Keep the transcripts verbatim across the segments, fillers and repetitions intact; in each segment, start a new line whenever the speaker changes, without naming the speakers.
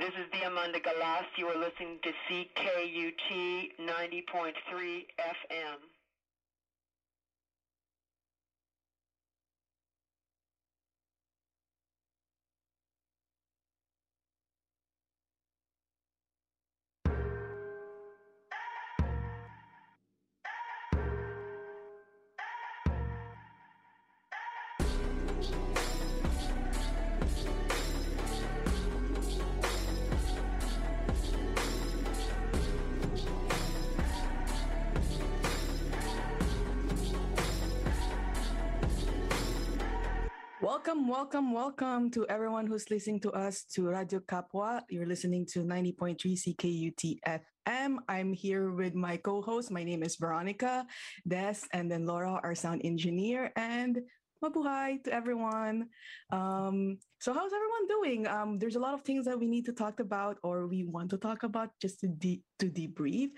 This is Diamanda Galas. You are listening to C K U T ninety point three F M.
Welcome, welcome, welcome to everyone who's listening to us to Radio Kapwa. You're listening to ninety point three C K U T F M. I'm here with my co-host. My name is Veronica, Des, and then Laura, our sound engineer, and mabuhay to everyone. Um, so how's everyone doing? Um, there's a lot of things that we need to talk about or we want to talk about just to, de- to debrief.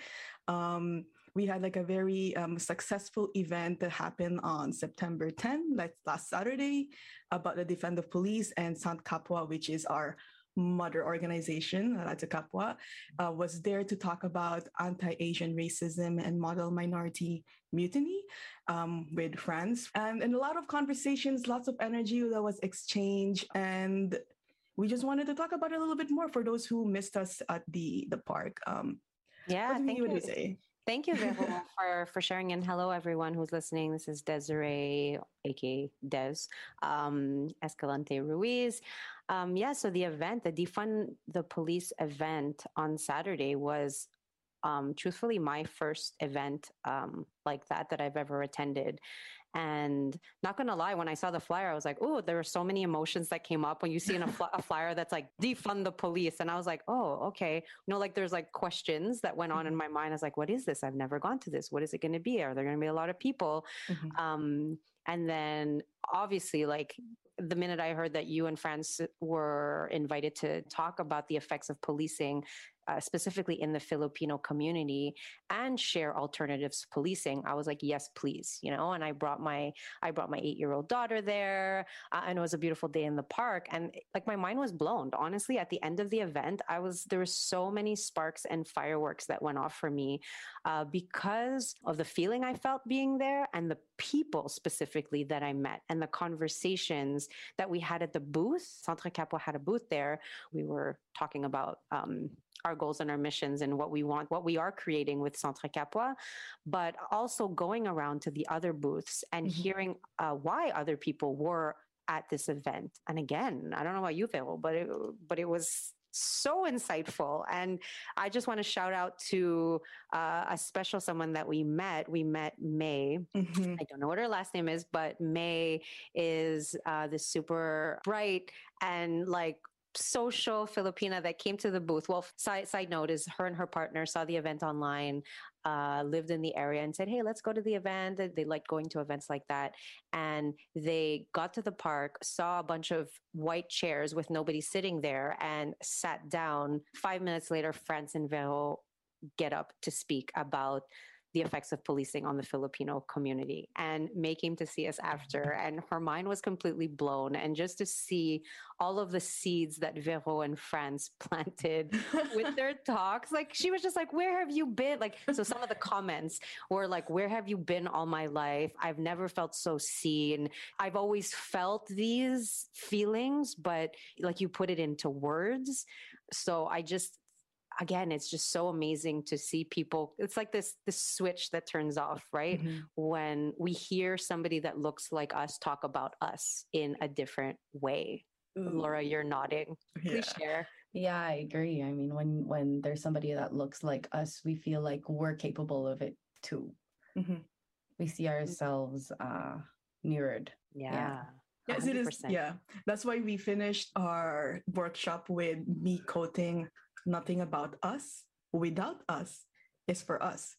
Um, we had like a very um, successful event that happened on September tenth, like last Saturday, about the Defend of Police, and Sant Kapwa, which is our mother organization, Radio Kapwa, uh, was there to talk about anti-Asian racism and model minority mutiny um, with friends. And, and a lot of conversations, lots of energy that was exchanged. And we just wanted to talk about it a little bit more for those who missed us at the, the park. Um,
yeah,
what
thank
you.
you.
Say?
Thank you, Vero, for, for sharing. And hello, everyone who's listening. This is Desiree, a k a. Des, um, Escalante Ruiz. Um, yeah, so the event, the Defund the Police event on Saturday was um, truthfully my first event um, like that that I've ever attended. And not going to lie, when I saw the flyer, I was like, oh, there were so many emotions that came up when you see in a, fl- a flyer that's like defund the police. And I was like, oh, okay. You know, like there's like questions that went on in my mind. I was like, what is this? I've never gone to this. What is it going to be? Are there going to be a lot of people? Mm-hmm. Um, and then obviously like the minute I heard that you and France were invited to talk about the effects of policing, Uh, specifically in the Filipino community, and share alternatives to policing, I was like, yes, please, you know. And I brought my I brought my eight-year-old daughter there, uh, and it was a beautiful day in the park. And like my mind was blown. Honestly, at the end of the event, I was there were so many sparks and fireworks that went off for me uh, because of the feeling I felt being there, and the people specifically that I met, and the conversations that we had at the booth. Centre Kapwa had a booth there. We were talking about Um, our goals and our missions and what we want, what we are creating with Centre Kapwa, but also going around to the other booths and mm-hmm. hearing uh, why other people were at this event. And again, I don't know about you, Vero, but it, but it was so insightful. And I just want to shout out to uh, a special someone that we met. We met May. Mm-hmm. I don't know what her last name is, but May is uh, this super bright and like social Filipina that came to the booth. Well, side, side note is her and her partner saw the event online, uh, lived in the area and said, hey, let's go to the event. They liked going to events like that. And they got to the park, saw a bunch of white chairs with nobody sitting there and sat down. Five minutes later, France and Vero get up to speak about the effects of policing on the Filipino community. And May came to see us after, and her mind was completely blown. And just to see all of the seeds that Vero and France planted with their talks, like she was just like, where have you been? Like, so some of the comments were like, where have you been all my life? I've never felt so seen. I've always felt these feelings, but like you put it into words. So I just, again, it's just so amazing to see people. It's like this this switch that turns off, right? Mm-hmm. When we hear somebody that looks like us talk about us in a different way. Ooh. Laura, you're nodding.
Yeah.
Please share.
Yeah, I agree. I mean, when when there's somebody that looks like us, we feel like we're capable of it too. Mm-hmm. We see ourselves uh, mirrored.
Yeah. yeah.
Yes, it is. Yeah, that's why we finished our workshop with me quoting, nothing about us without us is for us.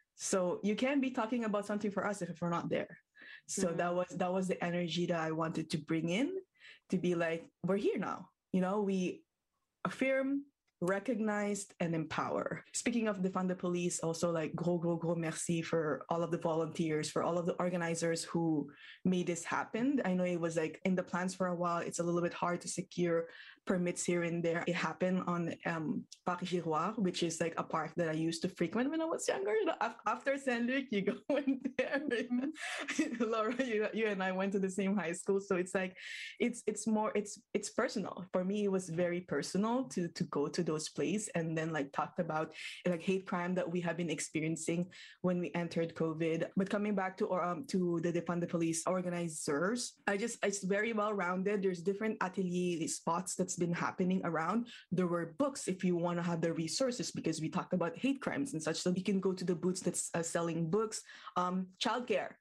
So you can't be talking about something for us if we're not there. So mm-hmm. that was that was the energy that I wanted to bring in, to be like, we're here now. You know, we affirm, recognized, and empower. Speaking of Defund the Police, also like gros, gros, gros merci for all of the volunteers, for all of the organizers who made this happen. I know it was like in the plans for a while. It's a little bit hard to secure permits here and there. It happened on um, Parc Giroir, which is like a park that I used to frequent when I was younger. You know, after Saint Luc, you go in there. Mm-hmm. Laura, you, you and I went to the same high school, so it's like it's it's more it's it's personal for me. It was very personal to to go to those places and then like talked about like hate crime that we have been experiencing when we entered COVID. But coming back to or um to the Defund the Police organizers, I just it's very well rounded. There's different atelier spots that's been happening around. There were books if you want to have the resources, because we talked about hate crimes and such. So you can go to the booths that's uh, selling books. Um, childcare.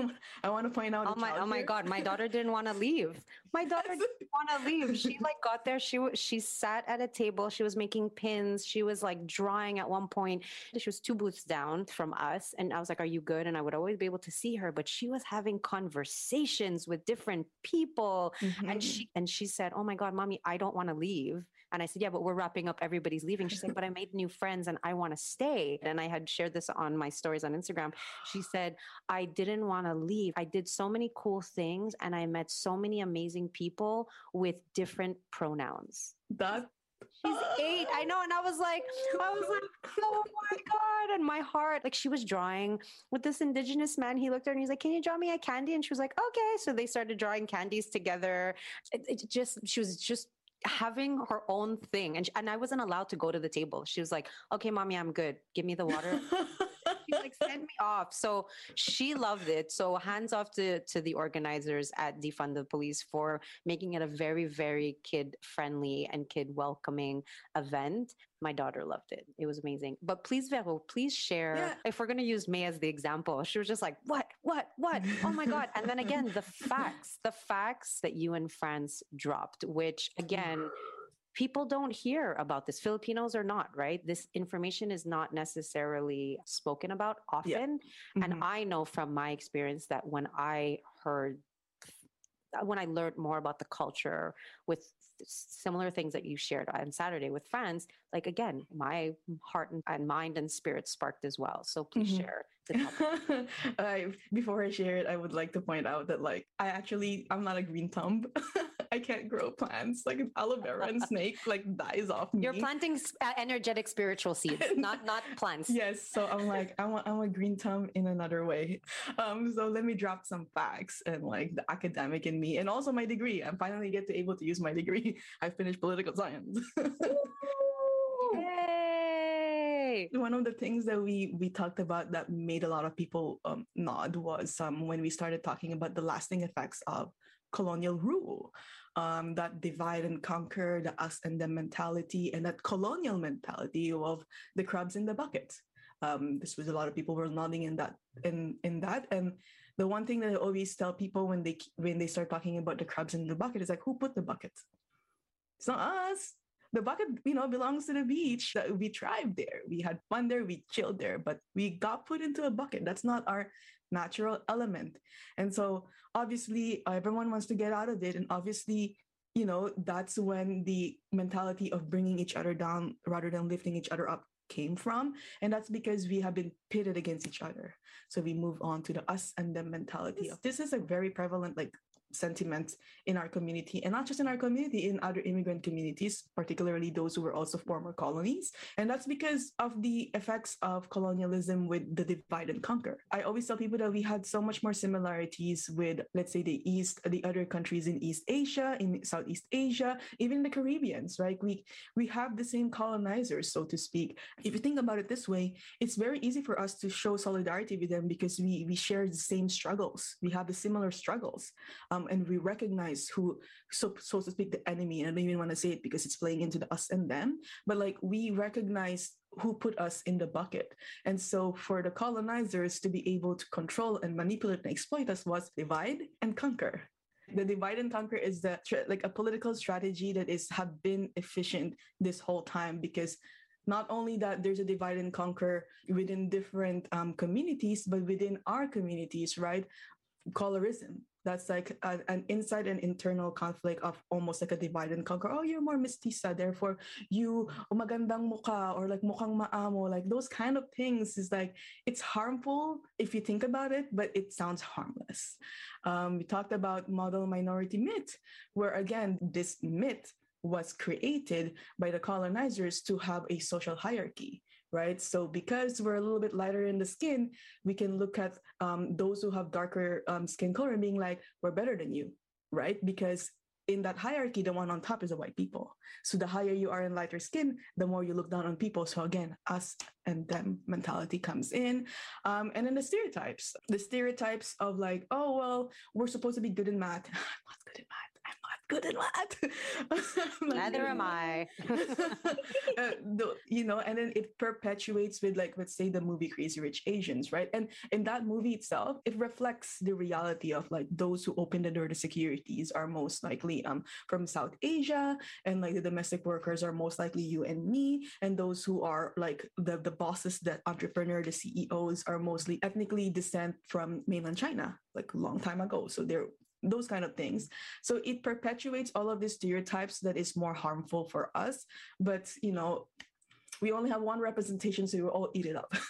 I want to point out.
Oh my! Oh my God! My daughter didn't want to leave. My daughter didn't want to leave. She like got there. She was she sat at a table. She was making pins. She was like drawing at one point. She was two booths down from us, and I was like, "Are you good?" And I would always be able to see her, but she was having conversations with different people, mm-hmm. and she and she said, "Oh my God, mommy, I don't want to leave." And I said, yeah, but we're wrapping up. Everybody's leaving. She said, but I made new friends and I want to stay. And I had shared this on my stories on Instagram. She said, I didn't want to leave. I did so many cool things and I met so many amazing people with different pronouns.
That
She's eight. I know. And I was like, I was like, oh my God. And my heart, like she was drawing with this indigenous man. He looked at her and he's like, can you draw me a candy? And she was like, okay. So they started drawing candies together. It, it just, she was just having her own thing. And, and I wasn't allowed to go to the table. She was like, okay, mommy, I'm good. Give me the water. She like sent me off. So she loved it. So hands off to, to the organizers at Defund the Police for making it a very, very kid friendly and kid welcoming event. My daughter loved it. It was amazing. But please, Vero, please share. Yeah. If we're going to use May as the example, she was just like, what, what, what? Oh my God. And then again, the facts, the facts that you and France dropped, which again, people don't hear about this. Filipinos are not, right? This information is not necessarily spoken about often. Yeah. Mm-hmm. And I know from my experience that when I heard when I learned more about the culture with similar things that you shared on Saturday with friends, like again, my heart and mind and spirit sparked as well. So please mm-hmm. share the topic.
uh, before I share it, I would like to point out that like, I actually, I'm not a green thumb. I can't grow plants. Like aloe vera and snake like dies off me.
You're planting energetic spiritual seeds, not not plants.
Yes. So I'm like, I'm a, I'm a green thumb in another way. Um, so let me drop some facts and like the academic in me and also my degree. I'm finally get to able to use my degree. I finished political science.
Yay!
One of the things that we we talked about that made a lot of people um, nod was um, when we started talking about the lasting effects of colonial rule, um, that divide and conquer, the us and them mentality, and that colonial mentality of the crabs in the bucket. Um, this was a lot of people were nodding in that in in that. And the one thing that I always tell people when they when they start talking about the crabs in the bucket is like, who put the bucket? It's not us. The bucket, you know, belongs to the beach. We thrived there. We had fun there. We chilled there. But we got put into a bucket. That's not our natural element. And so obviously everyone wants to get out of it. And obviously, you know, that's when the mentality of bringing each other down rather than lifting each other up came from. And that's because we have been pitted against each other. So we move on to the us and them mentality. This is a very prevalent, like, sentiment in our community, and not just in our community, in other immigrant communities, particularly those who were also former colonies. And that's because of the effects of colonialism with the divide and conquer. I always tell people that we had so much more similarities with, let's say, the East, the other countries in East Asia, in Southeast Asia, even the Caribbeans, right? We we have the same colonizers, so to speak. If you think about it this way, it's very easy for us to show solidarity with them because we we share the same struggles. We have the similar struggles. Um, and we recognize who, so, so to speak, the enemy. And I don't even want to say it because it's playing into the us and them, but like we recognize who put us in the bucket. And so for the colonizers to be able to control and manipulate and exploit us was divide and conquer. The divide and conquer is the like a political strategy that is have been efficient this whole time, because not only that there's a divide and conquer within different um, communities, but within our communities, right? Colorism. That's like a, an inside and internal conflict of almost like a divide and conquer. Oh, you're more mestiza, therefore you oh, magandang mukha, or like mukhang maamo. Like those kind of things is like, it's harmful if you think about it, but it sounds harmless. Um, we talked about model minority myth, where again, this myth was created by the colonizers to have a social hierarchy, right? So because we're a little bit lighter in the skin, we can look at um, those who have darker um, skin color and being like, we're better than you, right? Because in that hierarchy, the one on top is the white people. So the higher you are in lighter skin, the more you look down on people. So again, us and them mentality comes in. Um, and then the stereotypes, the stereotypes of like, oh, well, we're supposed to be good in math. I'm not good in math. I'm not good in math.
Neither am I.
uh, the, you know, and then it perpetuates with like, let's say the movie Crazy Rich Asians, right? And in that movie itself, it reflects the reality of like those who open the door to securities are most likely um from South Asia, and like the domestic workers are most likely you and me, and those who are like the, the bosses, the entrepreneur, the C E Os are mostly ethnically descent from mainland China, like a long time ago. So they're those kind of things. So it perpetuates all of these stereotypes that is more harmful for us. But, you know, we only have one representation, so we will all eat it up.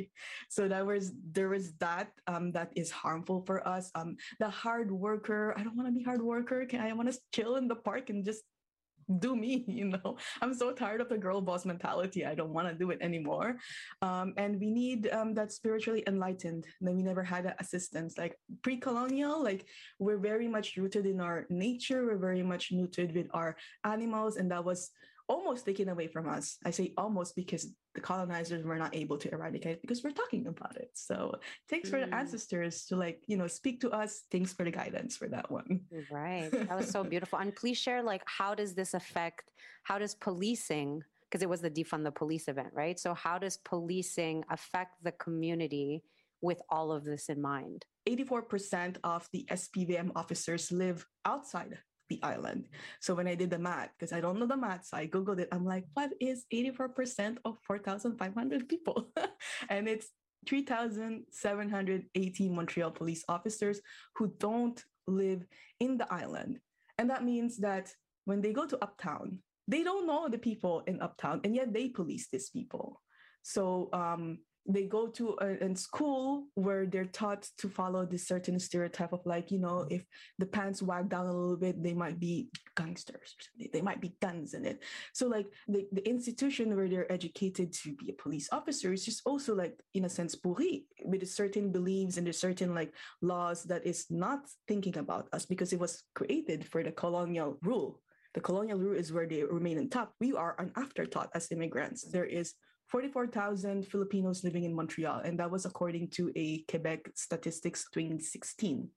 So that was there was that um, that is harmful for us. Um, the hard worker, I don't want to be hard worker. Can I want to chill in the park and just do me, you know? I'm so tired of the girl boss mentality. I don't want to do it anymore. Um, and we need um, that spiritually enlightened. Then we never had that assistance. Like pre-colonial, like we're very much rooted in our nature. We're very much rooted with our animals, and that was almost taken away from us. I say almost because the colonizers were not able to eradicate it because we're talking about it. So thanks mm. for the ancestors to like, you know, speak to us. Thanks for the guidance for that one.
Right. That was so beautiful. And please share, like, how does this affect, how does policing, because it was the defund the police event, right? So how does policing affect the community with all of this in mind?
eighty-four percent of the S P V M officers live outside the island. So when I did the math, because I don't know the math, so I Googled it. I'm like, what is eighty-four percent of four thousand five hundred people? And it's three thousand seven hundred eighty Montreal police officers who don't live in the island. And that means that when they go to Uptown, they don't know the people in Uptown, and yet they police these people. So um, they go to a, a school where they're taught to follow this certain stereotype of like, you know, if the pants wag down a little bit, they might be gangsters. They might be guns in it. So like the, the institution where they're educated to be a police officer is just also like, in a sense, pourri with a certain beliefs and a certain like laws that is not thinking about us because it was created for the colonial rule. The colonial rule is where they remain on top. We are an afterthought as immigrants. There is forty-four thousand Filipinos living in Montreal, and that was according to a Quebec statistics twenty sixteen.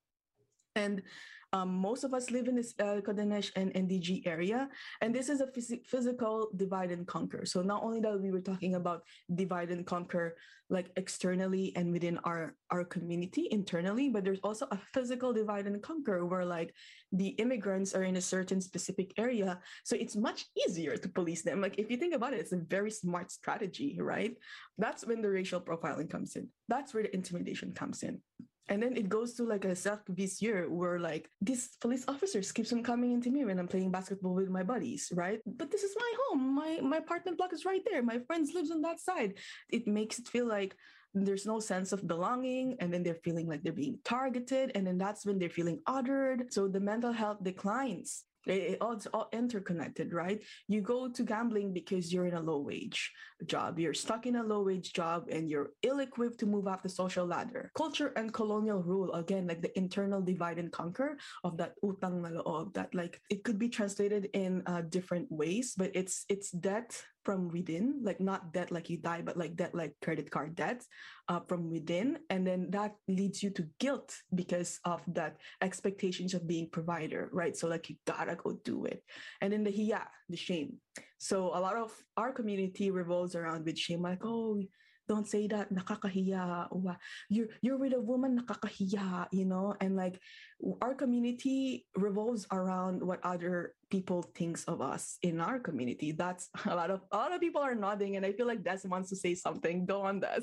And um, most of us live in this uh, Codenesh and N D G area, and this is a phys- physical divide and conquer. So not only that we were talking about divide and conquer like externally and within our, our community internally, but there's also a physical divide and conquer where like the immigrants are in a certain specific area. So it's much easier to police them. Like if you think about it, it's a very smart strategy, right? That's when the racial profiling comes in. That's where the intimidation comes in. And then it goes to like a cercle vicieux where like these police officers keeps on coming into me when I'm playing basketball with my buddies, right? But this is my home. My my apartment block is right there. My friends lives on that side. It makes it feel like there's no sense of belonging, and then they're feeling like they're being targeted, and then that's when they're feeling othered. So the mental health declines. It, it, it's all interconnected, right? You go to gambling because you're in a low wage job. You're stuck in a low wage job and you're ill-equipped to move up the social ladder. Culture and colonial rule, again, like the internal divide and conquer of that utang na loob, that like it could be translated in uh, different ways, but it's it's debt from within, like not debt like you die, but like debt like credit card debt uh, from within. And then that leads you to guilt because of that expectations of being provider, right? So like you gotta go do it. And then the hiya, the shame. So a lot of our community revolves around with shame, like, oh, don't say that, nakakahiya. You're, you're with a woman, nakakahiya, you know? And like our community revolves around what other people thinks of us in our community. That's a lot of, a lot of people are nodding, and I feel like Des wants to say something. Go on, Des.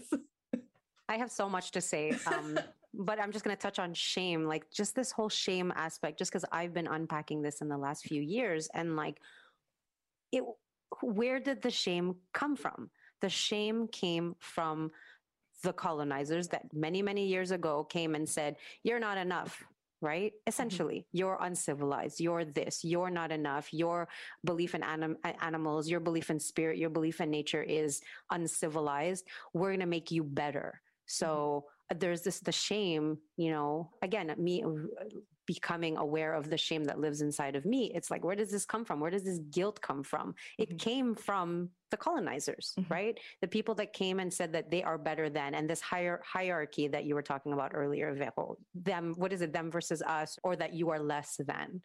I have so much to say, um, but I'm just going to touch on shame, like just this whole shame aspect, just because I've been unpacking this in the last few years. And like, it, where did the shame come from? The shame came from the colonizers that many, many years ago came and said, you're not enough, right? Essentially, mm-hmm. you're uncivilized, you're this, you're not enough, your belief in anim- animals, your belief in spirit, your belief in nature is uncivilized. We're going to make you better. So mm-hmm. there's this, the shame, you know, again, me becoming aware of the shame that lives inside of me. It's like, where does this come from? Where does this guilt come from? Mm-hmm. It came from the colonizers, mm-hmm. right? The people that came and said that they are better than, and this higher hierarchy that you were talking about earlier, Vero, them, what is it, them versus us, or that you are less than.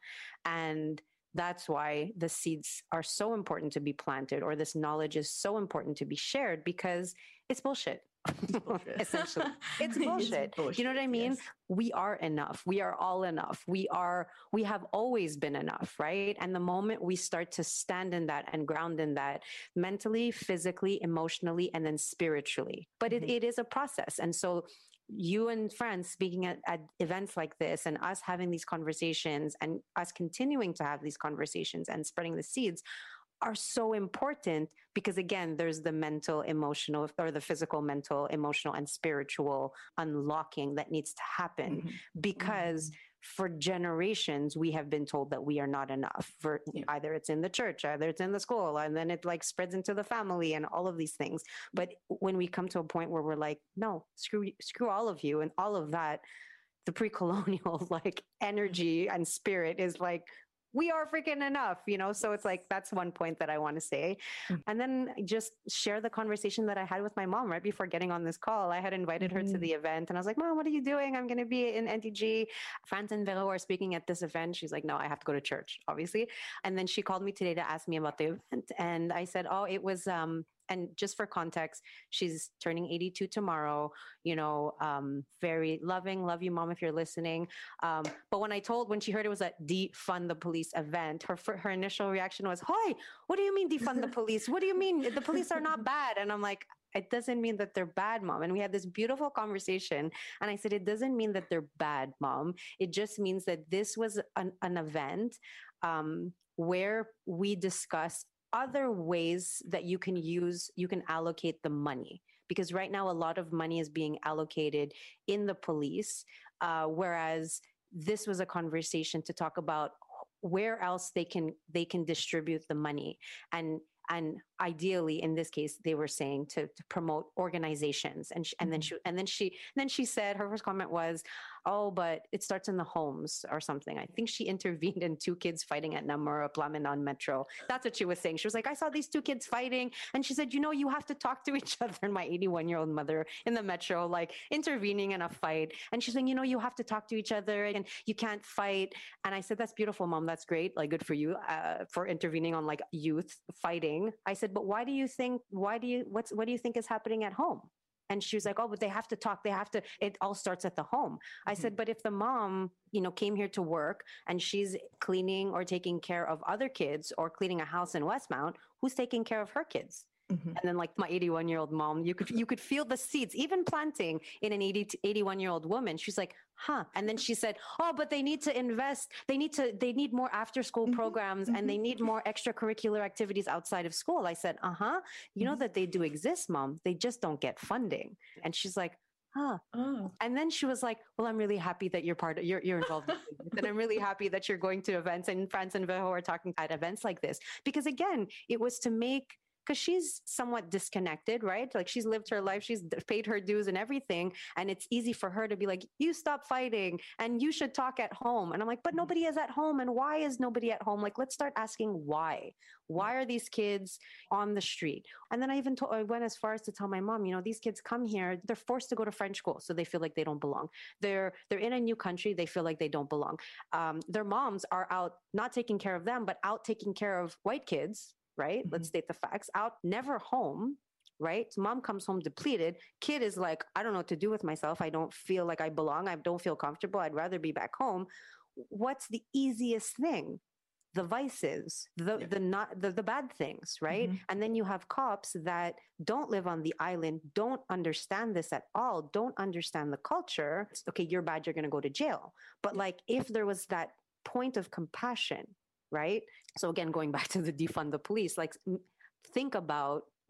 And that's why the seeds are so important to be planted, or this knowledge is so important to be shared, because it's bullshit. It's bullshit. Essentially, it's bullshit. It's bullshit. You know what I mean? Yes. We are enough. We are all enough. We are, we have always been enough, right? And the moment we start to stand in that and ground in that mentally, physically, emotionally, and then spiritually, but mm-hmm. it, it is a process. And so you and friends speaking at, at events like this, and us having these conversations, and us continuing to have these conversations and spreading the seeds, are so important, because again, there's the mental, emotional, or the physical, mental, emotional, and spiritual unlocking that needs to happen, mm-hmm. because mm-hmm. for generations, we have been told that we are not enough. For yeah. either it's in the church, either it's in the school, and then it like spreads into the family and all of these things. But when we come to a point where we're like, no, screw, screw all of you and all of that, the pre-colonial like energy and spirit is like, we are freaking enough, you know? So it's like, that's one point that I want to say. Mm-hmm. And then just share the conversation that I had with my mom right before getting on this call. I had invited mm-hmm. her to the event, and I was like, Mom, what are you doing? I'm going to be in N T G. Franz and Vero are speaking at this event. She's like, no, I have to go to church, obviously. And then she called me today to ask me about the event. And I said, oh, it was, um, and just for context, she's turning eighty-two tomorrow, you know, um, very loving. Love you, Mom, if you're listening. Um, but when I told, when she heard it was a defund the police event, her, her initial reaction was, hi, what do you mean defund the police? What do you mean? The police are not bad. And I'm like, it doesn't mean that they're bad, Mom. And we had this beautiful conversation. And I said, it doesn't mean that they're bad, Mom. It just means that this was an, an event um, where we discussed other ways that you can use, you can allocate the money. Because right now, a lot of money is being allocated in the police, uh, whereas this was a conversation to talk about where else they can they can distribute the money. And and ideally, in this case, they were saying to, to promote organizations. And she, and then she and then she and then she said, her first comment was, oh, but it starts in the homes or something. I think she intervened in two kids fighting at Namura Plamenon Metro. That's what she was saying. She was like, I saw these two kids fighting. And she said, you know, you have to talk to each other. And my eighty-one-year-old mother in the Metro, like intervening in a fight. And she's saying, you know, you have to talk to each other and you can't fight. And I said, that's beautiful, Mom. That's great. Like, good for you uh, for intervening on like youth fighting. I said, but why do you think, why do you, what's, what do you think is happening at home? And she was like, oh, but they have to talk. They have to, it all starts at the home. I mm-hmm. said, but if the mom, you know, came here to work and she's cleaning or taking care of other kids or cleaning a house in Westmount, who's taking care of her kids? Mm-hmm. And then like my eighty-one-year-old mom, you could you could feel the seeds, even planting in an eighty, eighty-one-year-old woman. She's like, huh. And then she said, oh, but they need to invest. They need to, they need more after school mm-hmm. programs mm-hmm. and they need more extracurricular activities outside of school. I said, uh-huh. You know mm-hmm. that they do exist, Mom. They just don't get funding. And she's like, huh. Oh. And then she was like, well, I'm really happy that you're part of, you're, you're involved in this. And I'm really happy that you're going to events, and Franz and Vero are talking at events like this. Because again, it was to make, because she's somewhat disconnected, right? Like she's lived her life, she's paid her dues and everything. And it's easy for her to be like, you stop fighting and you should talk at home. And I'm like, but nobody is at home. And why is nobody at home? Like, let's start asking why. Why are these kids on the street? And then I even told, I went as far as to tell my mom, you know, these kids come here, they're forced to go to French school. So they feel like they don't belong. They're, they're in a new country. They feel like they don't belong. Um, their moms are out not taking care of them, but out taking care of white kids. Right? Mm-hmm. Let's state the facts. Out, never home, right? So mom comes home depleted. Kid is like, I don't know what to do with myself. I don't feel like I belong. I don't feel comfortable. I'd rather be back home. What's the easiest thing? The vices, the yeah. the not the, the bad things, right? Mm-hmm. And then you have cops that don't live on the island, don't understand this at all, don't understand the culture. It's, okay, you're bad, you're gonna go to jail. But like if there was that point of compassion, right? So again, going back to the defund the police, like think about,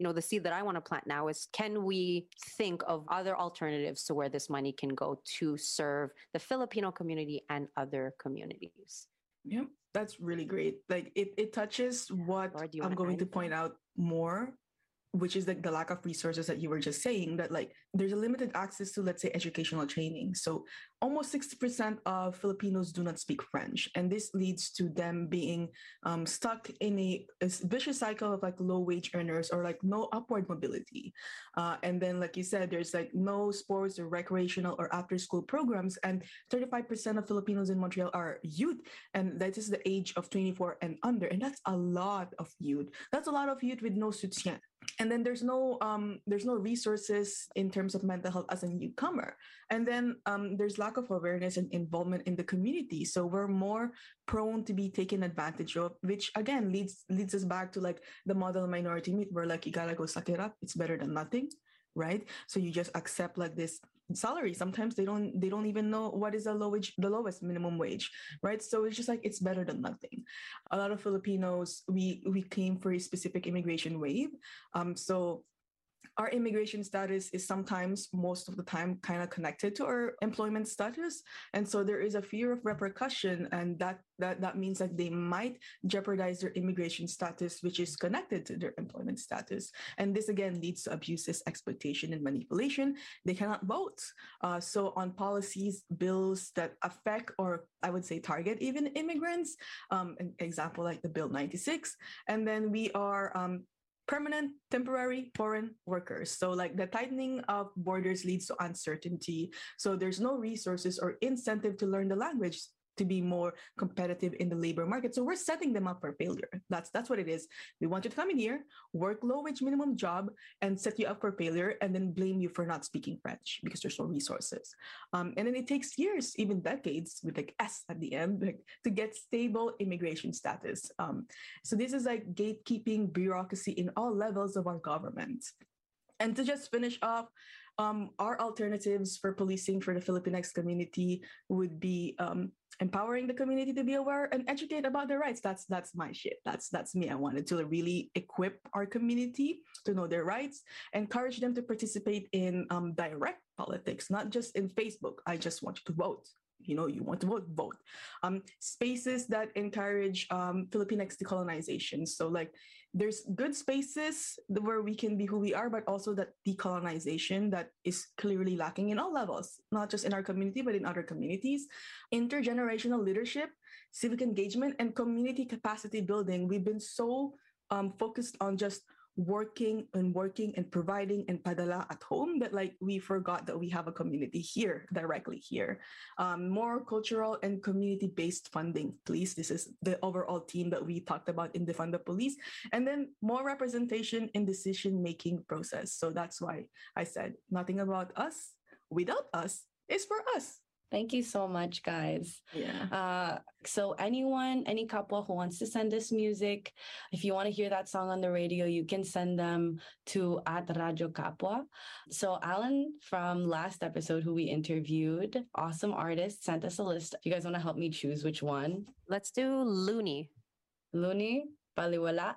you know, the seed that I want to plant now is, can we think of other alternatives to where this money can go to serve the Filipino community and other communities?
Yeah, that's really great. Like it, it touches what
Laura,
I'm going to point out more, which is like the lack of resources that you were just saying, that like there's a limited access to, let's say, educational training. So almost sixty percent of Filipinos do not speak French. And this leads to them being um, stuck in a, a vicious cycle of like low wage earners or like no upward mobility. Uh, and then, like you said, there's like no sports or recreational or after school programs. And thirty-five percent of Filipinos in Montreal are youth. And that is the age of twenty-four and under. And that's a lot of youth. That's a lot of youth with no soutien. And then there's no um, there's no resources in terms of mental health as a newcomer. And then um, there's lack of awareness and involvement in the community. So we're more prone to be taken advantage of, which again leads leads us back to like the model minority myth, where like you gotta go suck it up. It's better than nothing, right? So you just accept like this salary. Sometimes they don't they don't even know what is the low wage, the lowest minimum wage, right? So it's just like it's better than nothing. A lot of Filipinos, we we came for a specific immigration wave. Um, so our immigration status is sometimes, most of the time, kind of connected to our employment status. And so there is a fear of repercussion, and that that, that means that they might jeopardize their immigration status, which is connected to their employment status. And this, again, leads to abuses, exploitation, and manipulation. They cannot vote. Uh, so on policies, bills that affect, or I would say target even immigrants, um, an example like the Bill ninety-six, and then we are um, permanent, temporary foreign workers. So like the tightening of borders leads to uncertainty. So there's no resources or incentive to learn the language to be more competitive in the labor market. So we're setting them up for failure. That's that's what it is. We want you to come in here, work low wage minimum job, and set you up for failure, and then blame you for not speaking French because there's no resources. Um, and then it takes years, even decades, with like S at the end, like, to get stable immigration status. Um, so this is like gatekeeping bureaucracy in all levels of our government. And to just finish off, um, our alternatives for policing for the Filipinx community would be um, empowering the community to be aware and educate about their rights. That's that's my shit. That's that's me. I wanted to really equip our community to know their rights, encourage them to participate in um, direct politics, not just in Facebook. I just want you to vote. You know, you want to vote, vote. Um, spaces that encourage um, Filipinx decolonization. So like there's good spaces where we can be who we are, but also that decolonization that is clearly lacking in all levels, not just in our community, but in other communities. Intergenerational leadership, civic engagement, and community capacity building. We've been so um, focused on just working and working and providing and padala at home that like we forgot that we have a community here, directly here. Um, more cultural and community-based funding, please. This is the overall theme that we talked about in Defund the Police. And then more representation in decision-making process. So that's why I said nothing about us without us is for us.
Thank you so much, guys.
Yeah.
Uh, so anyone, any couple who wants to send us music, if you want to hear that song on the radio, you can send them to at Radio Kapwa. So Alan from last episode, who we interviewed, awesome artist, sent us a list. If you guys want to help me choose which one.
Let's do Looney.
Looney, Baliwala.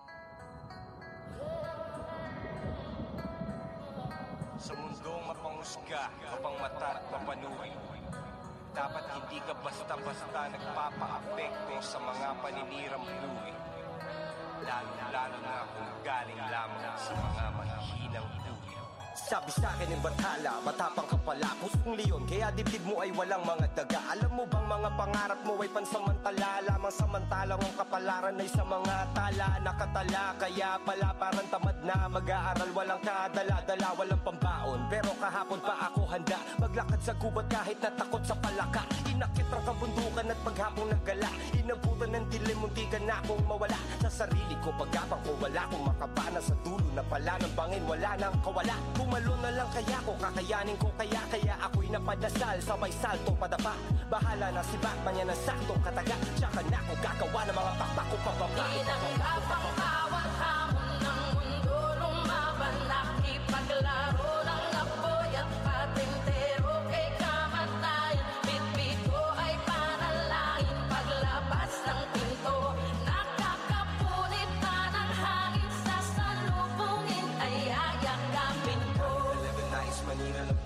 Sa mundong mapangusga, mapangmata at mapanuri, dapat hindi ka basta-basta nagpapa-apekto sa mga paninirang buhay. Lalo-lalo na kung galing lamang sa mga mahihinang buhay. Sabi sa akin ng bathala, matapang ka pala, pusong leon, kaya dibdib mo ay walang mga daga. Alam mo bang mga pangarap mo ay pansamantala, lamang samantalang ang kapalaran ay sa mga tala. Nakatala, kaya pala parang tamad na mag-aaral, walang kadala-dala, walang pambaon. Pero kahapon pa ako handa, maglakad sa gubat kahit natakot sa palaka. Inakit ang kabundukan at paghapong naggala, inabutan ng dilim, munti ka na akong mawala. Sa sarili ko, pagkapang ko wala kong makapana, sa dulo na pala ng bangin, wala nang kawala. Bumalo na lang kaya ko, kakayanin ko kaya, kaya ako'y napadasal, sabay saltong padapa. Bahala na si Batman, yan ang saktong kataga. Tsaka na ako gagawa ng mga pakpak ko pababa.
Tinanggap ang bawat hamon ng mundo, lumaban, nakipaglaro ng apoy at patintero kay kamatayan. Bitbit ko ay panalangin, paglabas ng pinto, nakakapunit na ng hangin sa salubungin.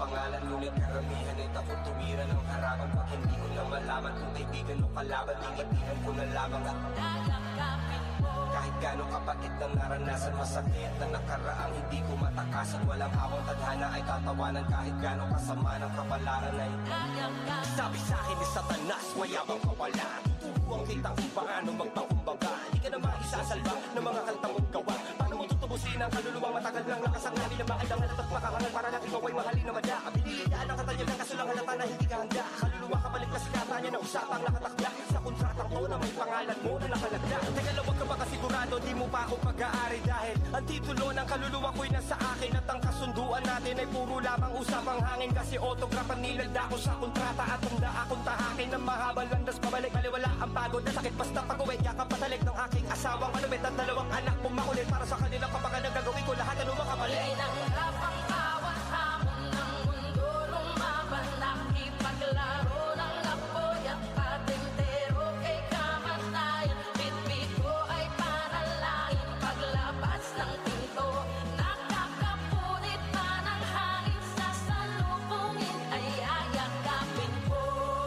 pangalan, ngunit karamihan ay takot tumira ng harapan. Pag hindi ko na malaman kung kaibigan o kalaban, tingitihan ko na lamang at
Yayakapin mo.
kahit gano'ng kapatid ng naranasan, masakit na nakaraang hindi ko matakasan. Walang awang tadhana ay tatawanan, kahit gano'ng kasama ng kapalaran ay
Yayakapin.
sabi sa akin ni Satanas, mayabang ka wala. Tuturuan kita kung paano magpakumbaga. Hindi ka na maisasalba ng mga kanta mong gawa. Paano mo tutubusin ang kaluluwang matagal lang nakasangani na makandangan at makahangal para lang ikaw ay mahalin na madya. Pinilitaan ang katalya ng kaso lang halata na hindi ka handa. Kaluluwa ka balik na sikata niya na usapang nakatakda. Sa kontratang to na may pangalan mo na nakalagda. Teka lang, wag ka baka sigurado, di mo pa ako pag-aari. Dahil ang titulo ng kaluluwa ko'y nasa akin. At ang kasunduan natin ay puro lamang usapang hangin. Kasi autograph ang nilagda ko sa kontrata. At handa akong tahakin ng mahabang landas pabalik. Baliwala ang pagod na sakit basta pag-uwi. Yakap patalik ng aking asawang malupit at dalawang anak mong makulit. Para sa kanila kapag nagagawin ko lahat ano makapalit.
Tinanggap ang bawat hamon ng mundo. Lumaban, nakipaglaro ng apoy at patintero kay kamatayan. Bitbit ko ay panalangin paglabas ng pinto. Nakakapunit pa ng hangin sa salubungin ay ayakapin ko.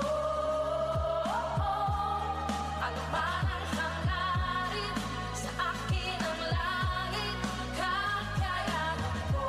Ano man ang hangarin sa akin ang langit, kakayanan ko.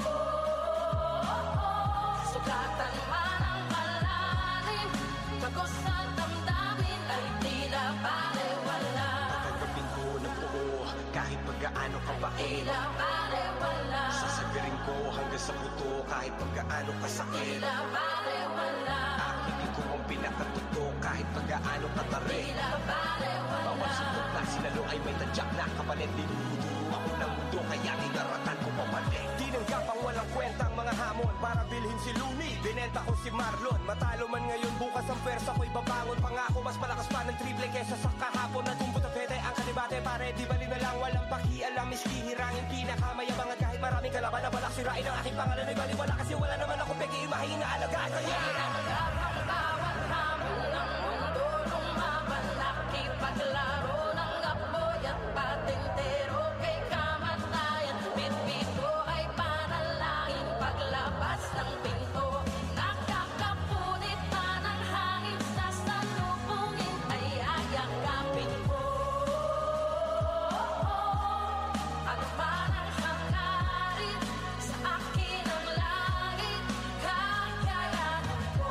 Sugatan man ang malalim, tagos sa damdamin ay tila balewala.
Tatanggapin ko ng buo kahit pagkaano kabait.
Tila balewala.
Sasagarin ko hanggang sa buto kahit pagkaano kasakit.
Tila balewala.
Akin ko ang pinakatuto kahit pagkaano katarik.
Tila balewala.
Bawat sundok na sinalo ay may tadyak na kapalit. Dinuduro ako ng mundo kaya inaratan ko pabalik. Tinanggap ang walang kwentang mga hamon para bilhin si Looney. Binenta ko si Marlon. Matalo man ngayon, bukas ang pwersa ko'y babangon. Pangako mas malakas pa ng triple kesa sa kahapon. Natumbot ang pwede ang kanibate pare. Di bali na lang walang pakialam. Miski hirangin pinakamayabang at kahit maraming kalaban na balak sirain ang aking pangalan ay baliwala. Kasi wala naman ako peki imahin na alagaan. Kaya
Tinanggap ang bawat hamon ng mundo. Lumaban, nakipaglaro ng apoy at patintero kay kamatayan. Bitbit ko ay panalangin paglabas ng pinto. Nakakapunit pa ng hangin sa salubungin ay ayakapin ko. Ano man ang hangarin sa akin ang langit, kakayanan ko.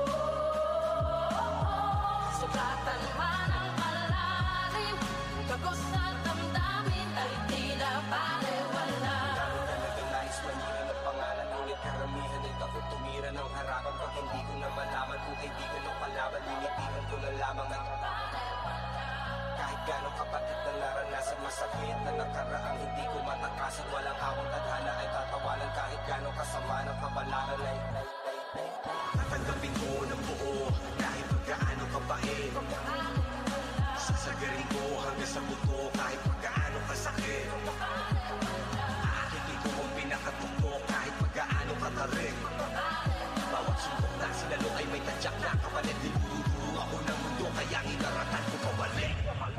Sugatan man ang malalim, tagos sa damdamin ay tila balewala.
talaga nais manira ng pangalan. Ngunit karamihan ay takot tumira ng harapan. Pag hindi ko na malaman kung kaibigan o kalaban, linitihan ko na lamang at kahit gano'ng kapatid na naranasan, masakit na nakaraang hindi ko matakasan. Walang awang tadhana ay tatawanan, kahit gano'ng kasama ng kabalaran ay tatanggapin ko ng buo kahit pagkaano kabait. Sasagarin ko hanggang sa buto kahit pagkaano kasakit. Aakiti ko ang pinakatuto kahit pagkaano katarik. Bawat sundok na sinalo ay may tadyak na kapalit. Dinuduro ako ng mundo kaya inaratan ko pabalik.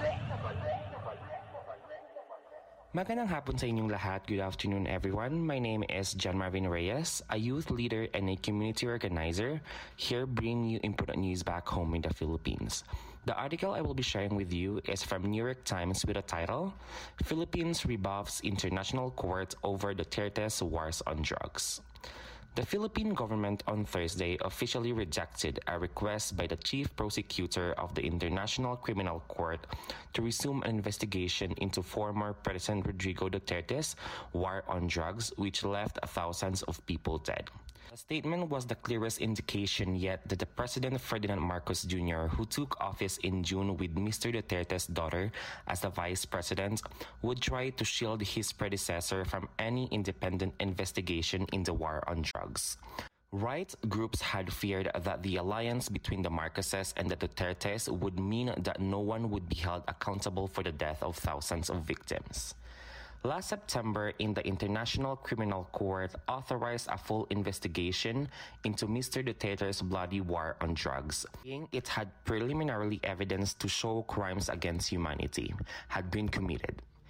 Magandang hapon sa inyong lahat. Good afternoon, everyone. My name is John Marvin Reyes, a youth leader and a community organizer, here bringing you important news back home in the Philippines. The article I will be sharing with you is from New York Times with the title, Philippines Rebuffs International Court Over Duterte's Wars on Drugs. The Philippine government on Thursday officially rejected a request by the chief prosecutor of the International Criminal Court to resume an investigation into former President Rodrigo Duterte's war on drugs, which left thousands of people dead. The statement was the clearest indication yet that the President Ferdinand Marcos Junior, who took office in June with Mister Duterte's daughter as the vice president, would try to shield his predecessor from any independent investigation in the war on drugs. Right groups had feared that the alliance between the Marcoses and the Dutertes would mean that no one would be held accountable for the death of thousands of victims. Last September, in the International Criminal Court authorized a full investigation into Mister Duterte's bloody war on drugs. It had preliminarily evidence to show crimes against humanity had been committed.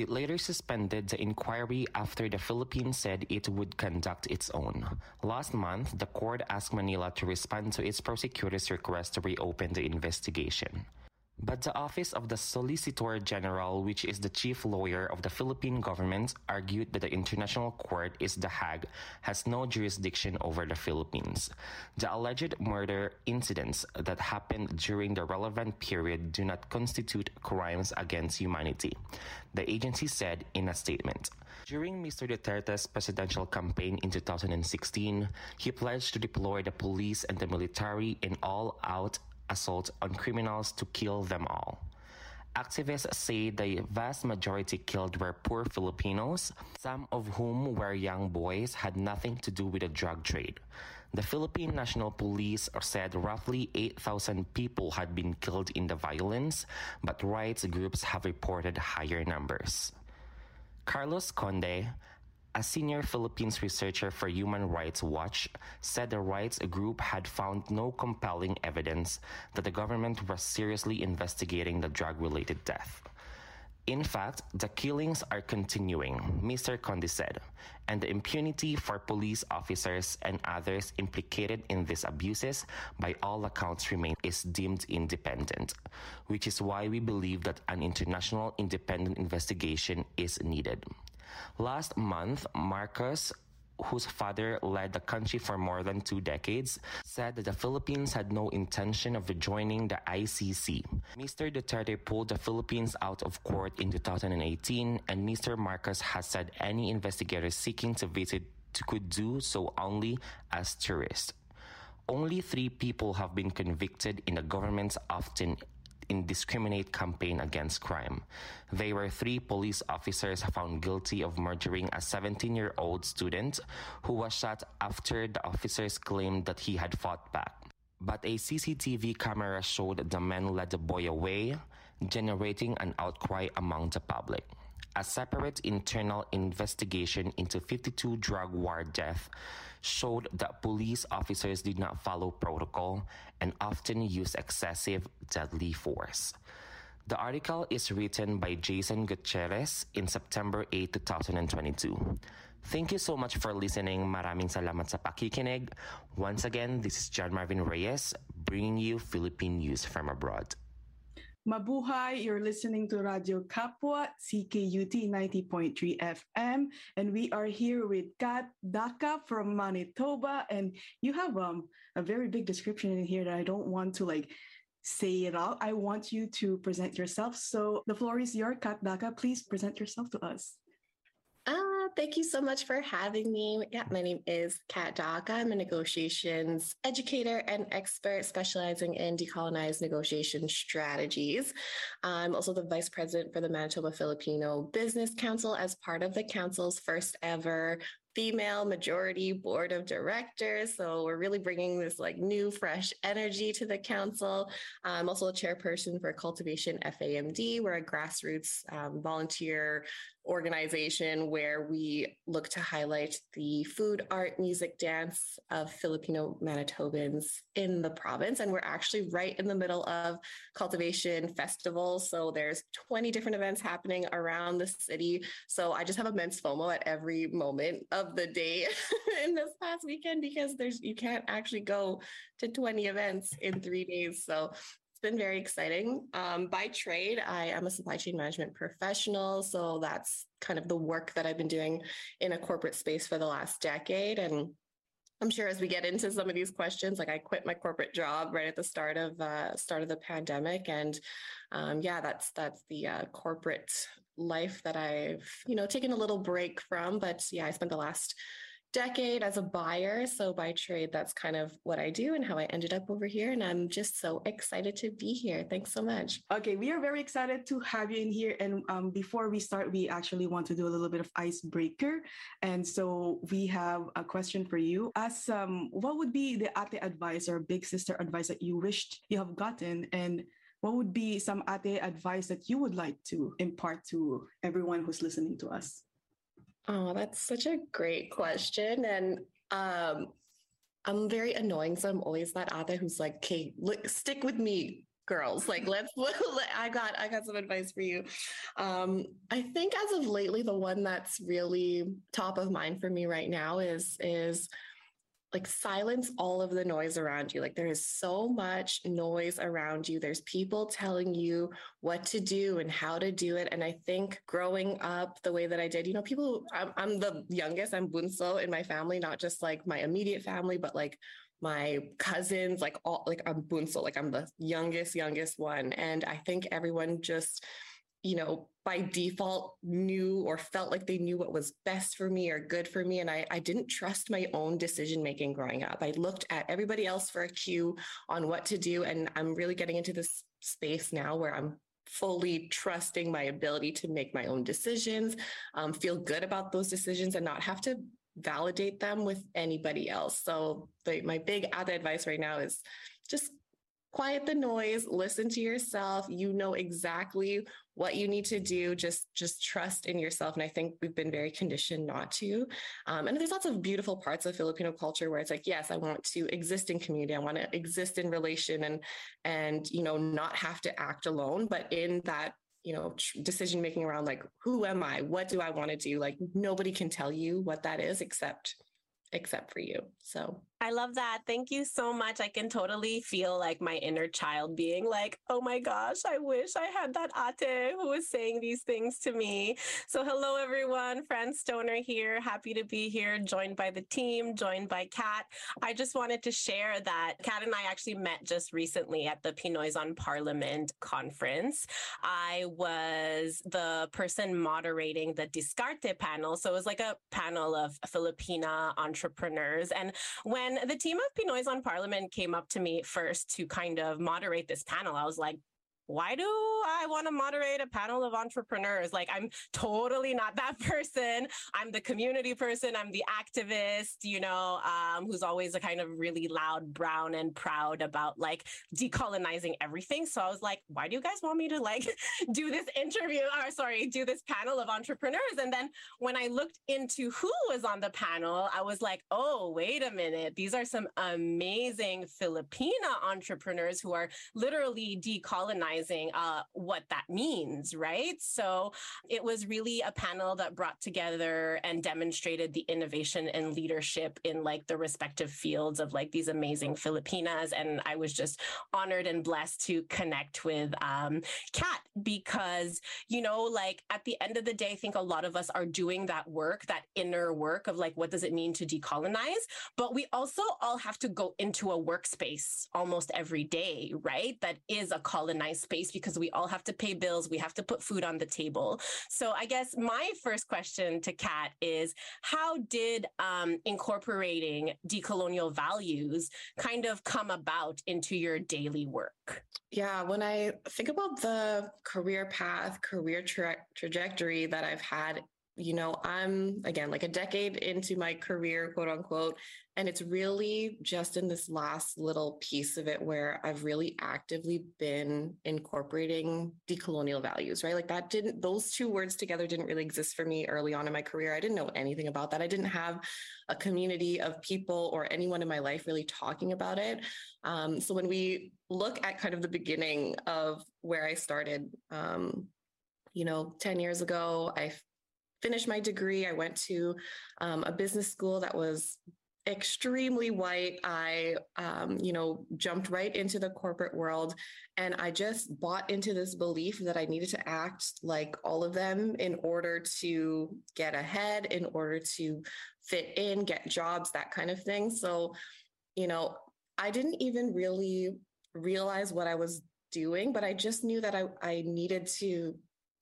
It later suspended the inquiry after the Philippines said it would conduct its own. Last month, the court asked Manila to respond to its prosecutor's request to reopen the investigation. But the Office of the Solicitor General, which is the chief lawyer of the Philippine government, argued that the International Court is The Hague, has no jurisdiction over the Philippines. The alleged murder incidents that happened during the relevant period do not constitute crimes against humanity, the agency said in a statement. During Mister Duterte's presidential campaign in two thousand sixteen, he pledged to deploy the police and the military in all-out assault on criminals to kill them all. Activists say the vast majority killed were poor Filipinos, some of whom were young boys, had nothing to do with the drug trade. The Philippine National Police said roughly eight thousand people had been killed in the violence, but rights groups have reported higher numbers. Carlos Conde, a senior Philippines researcher for Human Rights Watch, said the rights group had found no compelling evidence that the government was seriously investigating the drug-related death. In fact, the killings are continuing, Mister Conde said, and the impunity for police officers and others implicated in these abuses by all accounts remain is deemed independent, which is why we believe that an international independent investigation is needed. Last month, Marcos, whose father led the country for more than two decades, said that the Philippines had no intention of joining the I C C. Mister Duterte pulled the Philippines out of court in two thousand eighteen, and Mister Marcos has said any investigators seeking to visit could do so only as tourists. Only three people have been convicted in the government's often indiscriminate campaign against crime. They were three police officers found guilty of murdering a seventeen-year-old student who was shot after the officers claimed that he had fought back. But a C C T V camera showed the men led the boy away, generating an outcry among the public. A separate internal investigation into fifty-two drug war deaths showed that police officers did not follow protocol and often use excessive, deadly force. The article is written by Jason Gutierrez in September eighth, twenty twenty-two. Thank you so much for listening. Maraming salamat sa pakikinig. Once again, this is John Marvin Reyes, bringing you Philippine news from abroad.
Mabuhay, you're listening to Radio Kapwa, C K U T ninety point three F M, and we are here with Kat Daka from Manitoba, and you have um a very big description in here that I don't want to like say it out. I want you to present yourself. So the floor is yours, Kat Daka. Please present yourself to us.
Uh, thank you so much for having me. Yeah, my name is Kat Daka. I'm a negotiations educator and expert specializing in decolonized negotiation strategies. I'm also the vice president for the Manitoba Filipino Business Council as part of the council's first ever female majority board of directors. So we're really bringing this like new, fresh energy to the council. I'm also a chairperson for Cultivation F A M D. We're a grassroots um, volunteer organization where we look to highlight the food, art, music, dance of Filipino Manitobans in the province. And we're actually right in the middle of Cultivation Festival. So there's twenty different events happening around the city. So I just have immense FOMO at every moment of the day in this past weekend because there's you can't actually go to twenty events in three days. So been very exciting. Um, by trade, I am a supply chain management professional. So that's kind of the work that I've been doing in a corporate space for the last decade. And I'm sure as we get into some of these questions, like I quit my corporate job right at the start of uh, start of the pandemic. And um, yeah, that's that's the uh, corporate life that I've, you know, taken a little break from. But yeah, I spent the last decade as a buyer. So by trade, that's kind of what I do and how I ended up over here. And I'm just so excited to be here. Thanks so much.
Okay, we are very excited to have you in here. And um, before we start, we actually want to do a little bit of icebreaker. And so we have a question for you. As um, what would be the ate advice or big sister advice that you wished you have gotten? And what would be some ate advice that you would like to impart to everyone who's listening to us?
Oh, that's such a great question. And um, I'm very annoying. So I'm always that ate who's like, okay, look, stick with me, girls. Like, let's, I got, I got some advice for you. Um, I think as of lately, the one that's really top of mind for me right now is, is like silence all of the noise around you. Like there is so much noise around you. There's people telling you what to do and how to do it. And I think growing up the way that I did, you know, people, I'm, I'm the youngest, I'm bunso in my family, not just like my immediate family, but like my cousins, like all, like I'm bunso, like I'm the youngest, youngest one. And I think everyone just, you know, by default knew or felt like they knew what was best for me or good for me. And I, I didn't trust my own decision-making growing up. I looked at everybody else for a cue on what to do. And I'm really getting into this space now where I'm fully trusting my ability to make my own decisions, um, feel good about those decisions and not have to validate them with anybody else. So the, my big other advice right now is just quiet the noise, listen to yourself. You know exactly what you need to do. Just, just trust in yourself. And I think we've been very conditioned not to. Um, and there's lots of beautiful parts of Filipino culture where it's like, yes, I want to exist in community. I want to exist in relation and, and, you know, not have to act alone. But in that, you know, decision making around like, who am I? What do I want to do? Like nobody can tell you what that is except except for you. So
I love that. Thank you so much. I can totally feel like my inner child being like, oh my gosh, I wish I had that ate who was saying these things to me. So hello, everyone. Fran Stoner here. Happy to be here, joined by the team, joined by Kat. I just wanted to share that Kat and I actually met just recently at the Pinoys on Parliament conference. I was the person moderating the Discarte panel. So it was like a panel of Filipina entrepreneurs. And when the team of Pinoys on Parliament came up to me first to kind of moderate this panel, I was like, why do I want to moderate a panel of entrepreneurs? Like, I'm totally not that person. I'm the community person. I'm the activist, you know, um, who's always a kind of really loud, brown and proud about like decolonizing everything. So I was like, why do you guys want me to like do this interview or sorry, do this panel of entrepreneurs? And then when I looked into who was on the panel, I was like, oh, wait a minute. These are some amazing Filipina entrepreneurs who are literally decolonizing Uh, what that means, right? So it was really a panel that brought together and demonstrated the innovation and leadership in like the respective fields of like these amazing Filipinas. And I was just honored and blessed to connect with um, Kat because, you know, like at the end of the day, I think a lot of us are doing that work, that inner work of like, what does it mean to decolonize? But we also all have to go into a workspace almost every day, right? That is a colonized space because we all have to pay bills. We have to put food on the table. So I guess my first question to Kat is, how did um, incorporating decolonial values kind of come about into your daily work?
Yeah, when I think about the career path, career tra- trajectory that I've had, you know, I'm, again, like a decade into my career, quote unquote, and it's really just in this last little piece of it where I've really actively been incorporating decolonial values, right? Like that didn't, those two words together didn't really exist for me early on in my career. I didn't know anything about that. I didn't have a community of people or anyone in my life really talking about it. Um, so when we look at kind of the beginning of where I started, um, you know, ten years ago, I finished my degree. I went to um, a business school that was extremely white. I, um, you know, jumped right into the corporate world, and I just bought into this belief that I needed to act like all of them in order to get ahead, in order to fit in, get jobs, that kind of thing. So, you know, I didn't even really realize what I was doing, but I just knew that I, I needed to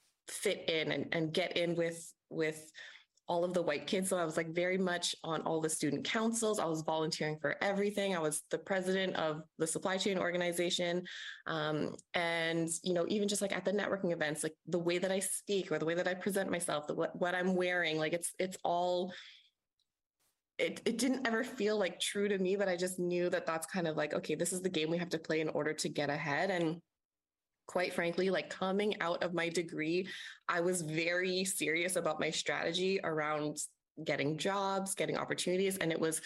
fit in and, and get in with with all of the white kids. So I was like very much on all the student councils. I was volunteering for everything. I was the president of the supply chain organization. Um, and, you know, even just like at the networking events, like the way that I speak or the way that I present myself, the, what, what I'm wearing, like it's, it's all, it, it didn't ever feel like true to me, but I just knew that that's kind of like, okay, this is the game we have to play in order to get ahead. And quite frankly, like coming out of my degree, I was very serious about my strategy around getting jobs, getting opportunities. And it was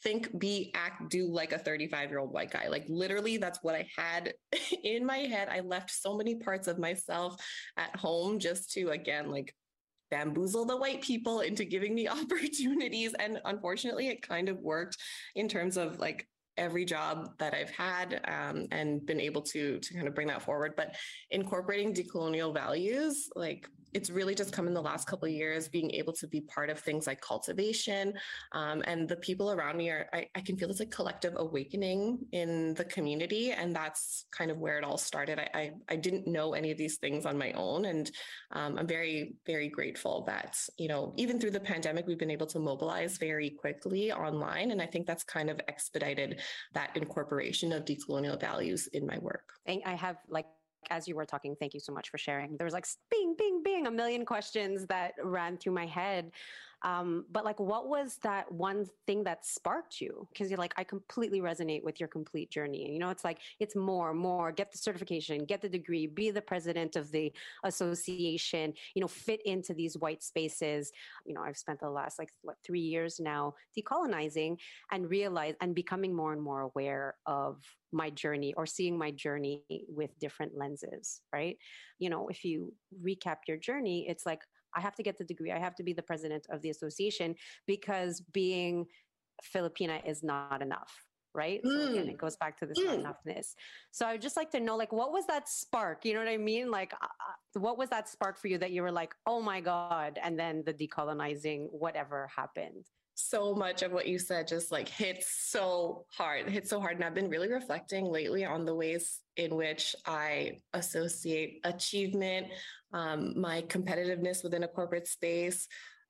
think, be, act, do like a thirty-five year old white guy. Like literally that's what I had in my head. I left so many parts of myself at home just to, again, like bamboozle the white people into giving me opportunities. And unfortunately, it kind of worked in terms of like every job that I've had, um, and been able to to kind of bring that forward. But incorporating decolonial values, like it's really just come in the last couple of years, being able to be part of things like cultivation, um, and the people around me are, I, I can feel this like collective awakening in the community. And that's kind of where it all started. I, I, I didn't know any of these things on my own. And um, I'm very, very grateful that, you know, even through the pandemic, we've been able to mobilize very quickly online. And I think that's kind of expedited that incorporation of decolonial values in my work.
And I have like, as you were talking, thank you so much for sharing. There was like bing, bing, bing, a million questions that ran through my head. Um, but like, what was that one thing that sparked you? Because you're like, I completely resonate with your complete journey. You know, it's like, it's more, more, get the certification, get the degree, be the president of the association, you know, fit into these white spaces. You know, I've spent the last like, what, three years now decolonizing and realize and becoming more and more aware of my journey or seeing my journey with different lenses, right? You know, if you recap your journey, it's like, I have to get the degree. I have to be the president of the association because being Filipina is not enough, right? Mm. So again, it goes back to this mm. not enoughness. So I'd just like to know, like, what was that spark? You know what I mean? Like, uh, what was that spark for you that you were like, oh my God, and then the decolonizing, whatever happened?
So much of what you said just like hits so hard, hits so hard. And I've been really reflecting lately on the ways in which I associate achievement, um, my competitiveness within a corporate space,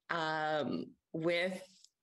um, with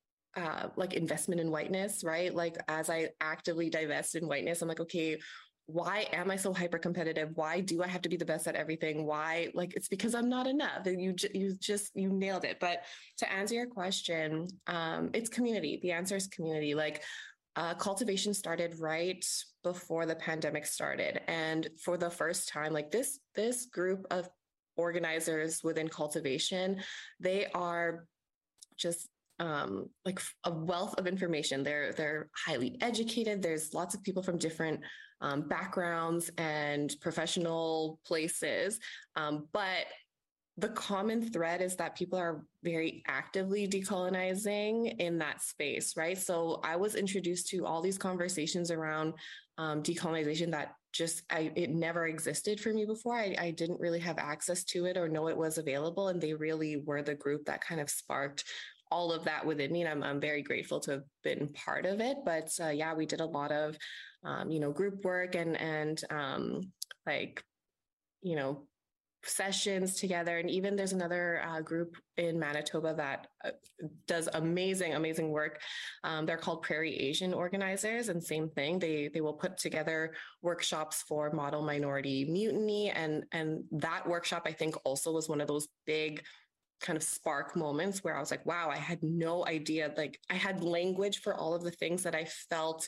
uh, like investment in whiteness, right? Like as I actively divest in whiteness, I'm like, okay, why am I so hyper competitive? Why do I have to be the best at everything? Why? Like, it's because I'm not enough. And you, you just, you nailed it. But to answer your question, um, it's community. The answer is community. Like, uh, cultivation started right before the pandemic started. And for the first time, like this, this group of organizers within cultivation, they are just Um, like a wealth of information. They're they're highly educated. There's lots of people from different um, backgrounds and professional places. Um, but the common thread is that people are very actively decolonizing in that space, right? So I was introduced to all these conversations around um, decolonization that just, I, it never existed for me before. I, I didn't really have access to it or know it was available. And they really were the group that kind of sparked all of that within me. And I'm, I'm very grateful to have been part of it. But uh, yeah, we did a lot of, um, you know, group work and, and um, like, you know, sessions together. And even there's another uh, group in Manitoba that uh, does amazing, amazing work. Um, they're called Prairie Asian Organizers, and same thing. They they will put together workshops for model minority mutiny. And, and that workshop, I think, also was one of those big kind of spark moments where I was like, wow, I had no idea. Like I had language for all of the things that I felt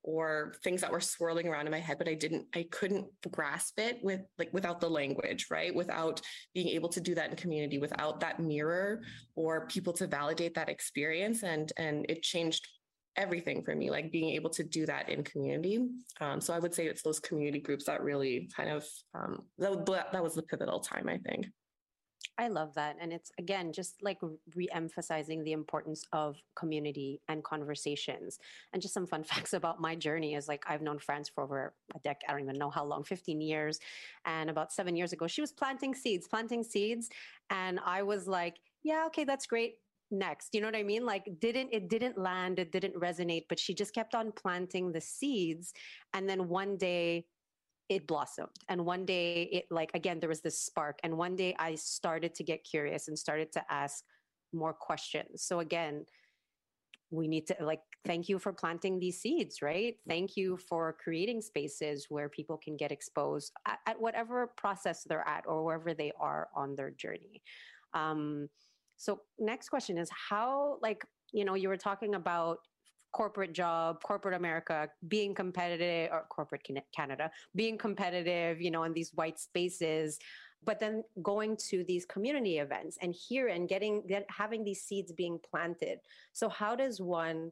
or things that were swirling around in my head, but I didn't, I couldn't grasp it with like, without the language, right? Without being able to do that in community, without that mirror or people to validate that experience. And, and it changed everything for me, like being able to do that in community. Um, so I would say it's those community groups that really kind of, um, that, that was the pivotal time, I think.
I love that. And it's, again, just like re-emphasizing the importance of community and conversations. And just some fun facts about my journey is like, I've known Franz for over a decade, I don't even know how long, fifteen years. And about seven years ago, she was planting seeds, planting seeds. And I was like, yeah, okay, that's great. Next, you know what I mean? Like didn't, it didn't land, it didn't resonate, but she just kept on planting the seeds. And then one day, it blossomed. And one day it like, again, there was this spark. And one day I started to get curious and started to ask more questions. So again, we need to like, thank you for planting these seeds, right? Thank you for creating spaces where people can get exposed at, at whatever process they're at or wherever they are on their journey. Um, so next question is how, like, you know, you were talking about corporate job, corporate America, being competitive, or corporate Canada, being competitive, you know, in these white spaces, but then going to these community events and here and getting, get, having these seeds being planted. So how does one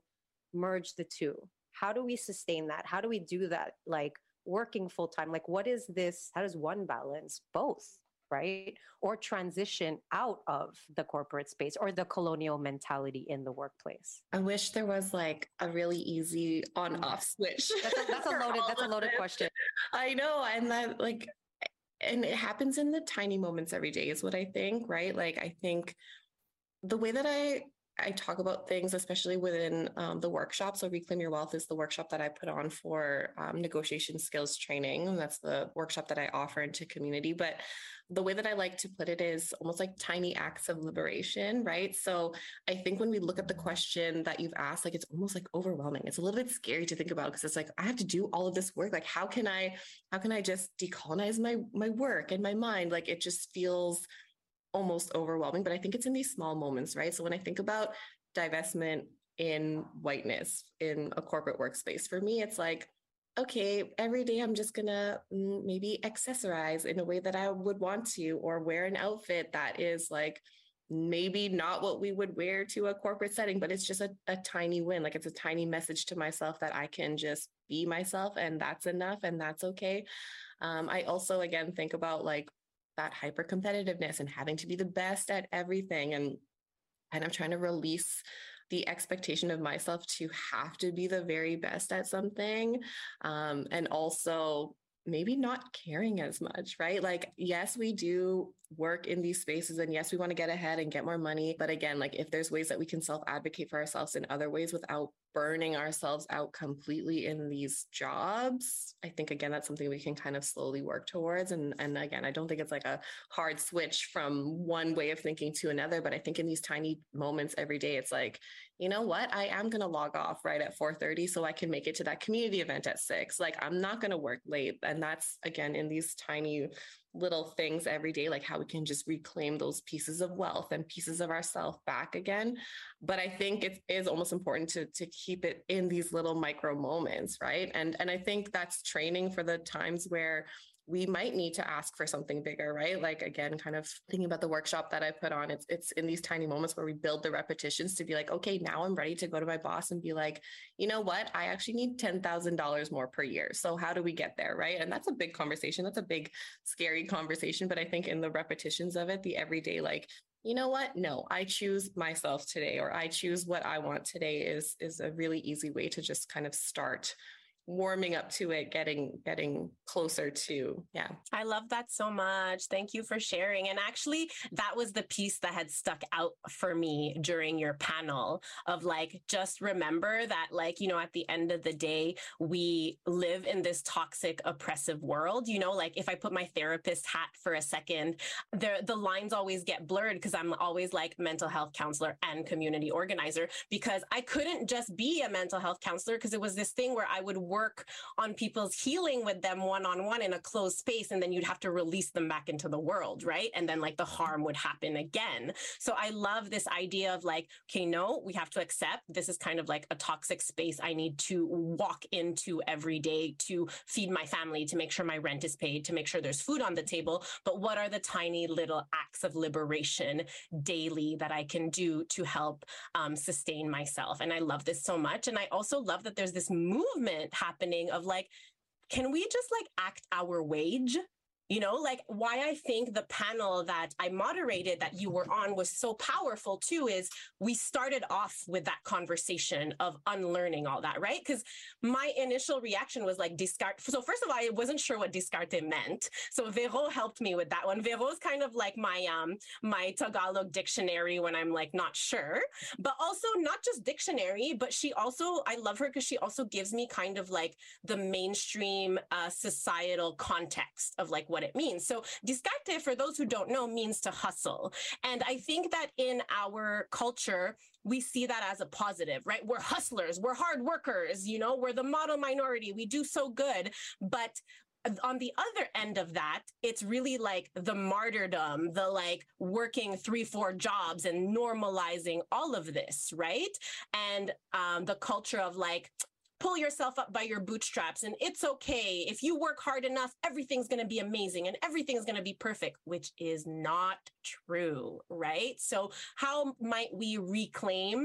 merge the two? How do we sustain that? How do we do that? Like working full time? Like, what is this? How does one balance both? Right? Or transition out of the corporate space or the colonial mentality in the workplace?
I wish there was like a really easy on off switch.
That's a, that's a loaded, that's a loaded question.
I know. And that like, and it happens in the tiny moments every day is what I think, right? Like, I think the way that I I talk about things, especially within um, the workshop. So Reclaim Your Wealth is the workshop that I put on for um, negotiation skills training. And that's the workshop that I offer into community. But the way that I like to put it is almost like tiny acts of liberation, right? So I think when we look at the question that you've asked, like it's almost like overwhelming. It's a little bit scary to think about because it's like, I have to do all of this work. Like, how can I, how can I just decolonize my, my work and my mind? Like, it just feels almost overwhelming, but I think it's in these small moments, right? So when I think about divestment in whiteness in a corporate workspace, for me, it's like, okay, every day I'm just gonna maybe accessorize in a way that I would want to, or wear an outfit that is like maybe not what we would wear to a corporate setting, but it's just a, a tiny win. Like it's a tiny message to myself that I can just be myself and that's enough and that's okay. Um, I also, again, think about like that hyper competitiveness and having to be the best at everything. And kind of trying to release the expectation of myself to have to be the very best at something. Um, and also maybe not caring as much, right? Like, yes, we do work in these spaces and yes, we want to get ahead and get more money. But again, like if there's ways that we can self-advocate for ourselves in other ways without burning ourselves out completely in these jobs, I think, again, that's something we can kind of slowly work towards. And, and again, I don't think it's like a hard switch from one way of thinking to another, but I think in these tiny moments every day, it's like, you know what, I am going to log off right at four thirty so I can make it to that community event at six. Like, I'm not going to work late. And that's, again, in these tiny little things every day, like how we can just reclaim those pieces of wealth and pieces of ourselves back again. But I think it is almost important to, to keep it in these little micro moments, right? And, and I think that's training for the times where we might need to ask for something bigger, right? Like, again, kind of thinking about the workshop that I put on, it's it's in these tiny moments where we build the repetitions to be like, okay, now I'm ready to go to my boss and be like, you know what? I actually need ten thousand dollars more per year. So how do we get there, right? And that's a big conversation. That's a big, scary conversation. But I think in the repetitions of it, the everyday, like, you know what? No, I choose myself today, or I choose what I want today is, is a really easy way to just kind of start warming up to it, getting getting closer to, yeah.
I love that so much. Thank you for sharing. And actually, that was the piece that had stuck out for me during your panel of like, just remember that, like, you know, at the end of the day, we live in this toxic, oppressive world. You know, like if I put my therapist hat for a second, the, the lines always get blurred because I'm always like mental health counselor and community organizer, because I couldn't just be a mental health counselor because it was this thing where I would work work on people's healing with them one-on-one in a closed space, and then you'd have to release them back into the world, right? And then like the harm would happen again. So I love this idea of like, okay, no, we have to accept this is kind of like a toxic space I need to walk into every day to feed my family, to make sure my rent is paid, to make sure there's food on the table. But what are the tiny little acts of liberation daily that I can do to help um, sustain myself? And I love this so much. And I also love that there's this movement happening of like, can we just like act our wage? You know, like why I think the panel that I moderated that you were on was so powerful too is we started off with that conversation of unlearning all that, right? Because my initial reaction was like discard. So first of all, I wasn't sure what discarte meant. So Vero helped me with that one. Vero's kind of like my um my Tagalog dictionary when I'm like not sure, but also not just dictionary, but she also, I love her because she also gives me kind of like the mainstream uh, societal context of like what it means. So discarte, for those who don't know, means to hustle. And I think that in our culture, we see that as a positive, right? We're hustlers, we're hard workers, you know, we're the model minority, we do so good. But on the other end of that, it's really like the martyrdom, the like working three, four jobs and normalizing all of this, right? And um, the culture of like, pull yourself up by your bootstraps and it's okay. If you work hard enough, everything's going to be amazing and everything's going to be perfect, which is not true, right? So how might we reclaim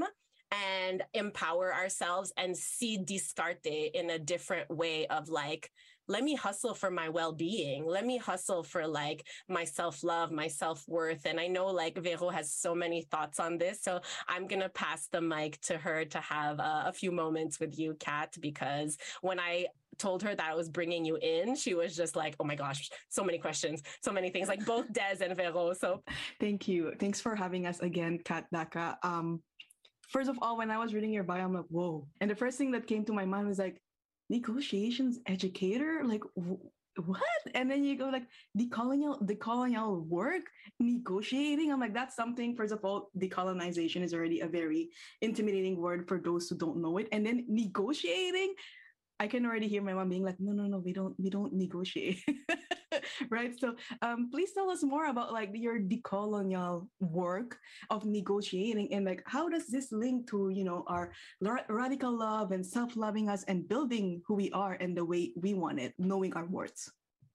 and empower ourselves and see discarte in a different way of like, let me hustle for my well-being. Let me hustle for like my self-love, my self-worth. And I know like Vero has so many thoughts on this. So I'm going to pass the mic to her to have uh, a few moments with you, Kat, because when I told her that I was bringing you in, she was just like, oh my gosh, so many questions, so many things, like both Des and Vero. So
thank you. Thanks for having us again, Kat Daka. Um, first of all, when I was reading your bio, I'm like, whoa. And the first thing that came to my mind was like, negotiations educator? Like, w- what? And then you go like, decolonial, decolonial work, negotiating. I'm like, that's something, first of all, decolonization is already a very intimidating word for those who don't know it. And then negotiating, I can already hear my mom being like, no, no, no, we don't, we don't negotiate. Right. So um, please tell us more about like your decolonial work of negotiating and like, how does this link to, you know, our ra- radical love and self-loving us and building who we are and the way we want it, knowing our words?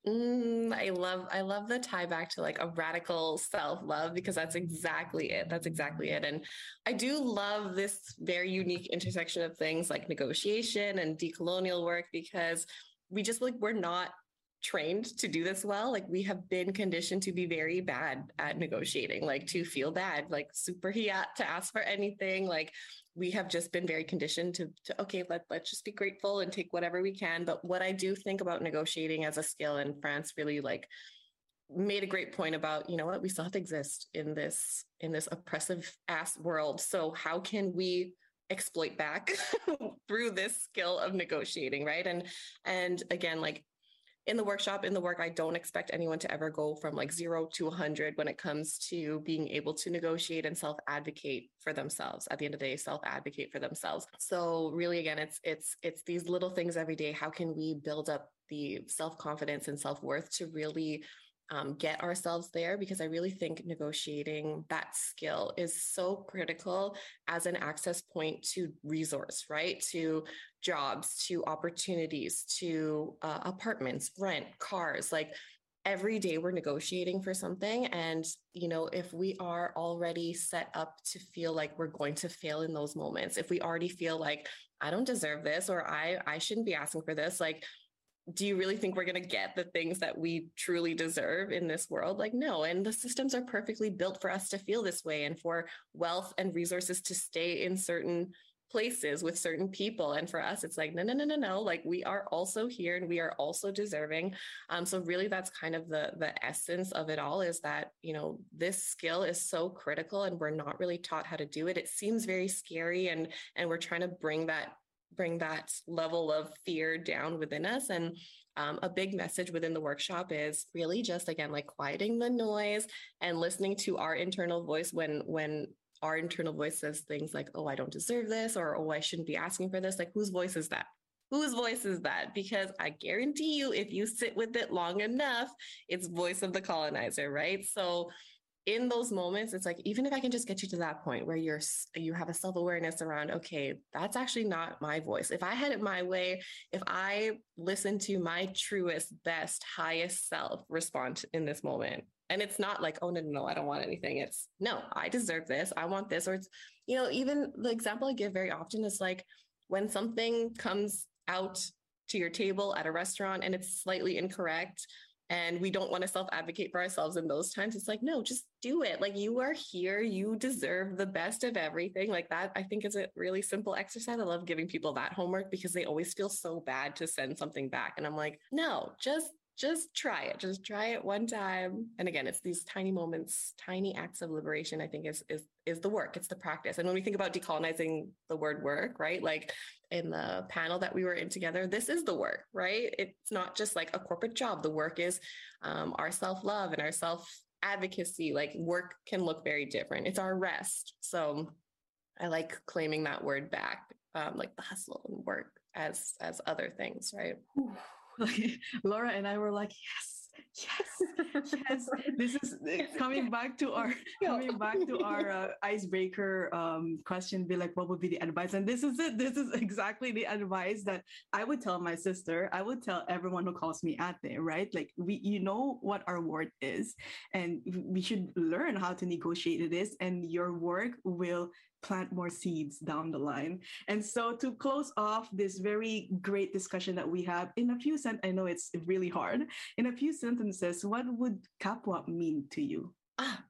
Mm, I love, I love the tie back to like a radical self-love, because that's exactly it. That's exactly it. And I do love this very unique intersection of things like negotiation and decolonial work, because we just like, we're not trained to do this well. Like we have been conditioned to be very bad at negotiating, like to feel bad, like super hiat to ask for anything. Like we have just been very conditioned to, to okay, let, let's just be grateful and take whatever we can. But what I do think about negotiating as a skill, and France really like made a great point about, you know what, we still have to exist in this, in this oppressive ass world. So how can we exploit back through this skill of negotiating, right? And, and again, like, in the workshop, in the work, I don't expect anyone to ever go from like zero to one hundred when it comes to being able to negotiate and self-advocate for themselves. At the end of the day, self-advocate for themselves. So really, again, it's it's it's these little things every day. How can we build up the self-confidence and self-worth to really um, get ourselves there? Because I really think negotiating, that skill is so critical as an access point to resource, right? To jobs, to opportunities, to uh, apartments, rent, cars. Like every day we're negotiating for something. And, you know, if we are already set up to feel like we're going to fail in those moments, if we already feel like I don't deserve this, or I, I shouldn't be asking for this, like, do you really think we're going to get the things that we truly deserve in this world? Like, no. And the systems are perfectly built for us to feel this way, and for wealth and resources to stay in certain places with certain people. And for us, it's like, no, no, no, no, no. Like we are also here and we are also deserving. Um, so really that's kind of the, the essence of it all, is that, you know, this skill is so critical and we're not really taught how to do it. It seems very scary, and, and we're trying to bring that bring that level of fear down within us. And um, a big message within the workshop is really just, again, like quieting the noise and listening to our internal voice when, when our internal voice says things like, oh, I don't deserve this, or, oh, I shouldn't be asking for this. Like, whose voice is that? Whose voice is that? Because I guarantee you, if you sit with it long enough, it's voice of the colonizer, right? So in those moments, it's like, even if I can just get you to that point where you're, you have a self-awareness around, okay, that's actually not my voice. If I had it my way, if I listen to my truest, best, highest self respond in this moment, and it's not like, oh, no, no, no, I don't want anything. It's, no, I deserve this. I want this. Or it's, you know, even the example I give very often is like when something comes out to your table at a restaurant and it's slightly incorrect, and we don't want to self-advocate for ourselves in those times. It's like, no, just do it. Like, you are here. You deserve the best of everything. Like that, I think, is a really simple exercise. I love giving people that homework because they always feel so bad to send something back. And I'm like, no, just Just try it. Just try it one time. And again, it's these tiny moments, tiny acts of liberation, I think is, is, is the work. It's the practice. And when we think about decolonizing the word work, right? Like in the panel that we were in together, this is the work, right? It's not just like a corporate job. The work is um, our self-love and our self-advocacy. Like work can look very different. It's our rest. So I like claiming that word back, um, like the hustle and work as, as other things, right?
Like Laura and I were like, yes, yes, yes. This is coming back to our coming back to our uh, icebreaker um, question. Be like, what would be the advice? And this is it. This is exactly the advice that I would tell my sister. I would tell everyone who calls me ate, right? Like we, you know what our word is, and we should learn how to negotiate this. And your work will plant more seeds down the line. And so to close off this very great discussion that we have in a few sent I know it's really hard. In a few sentences, what would kapwa mean to you?
Ah,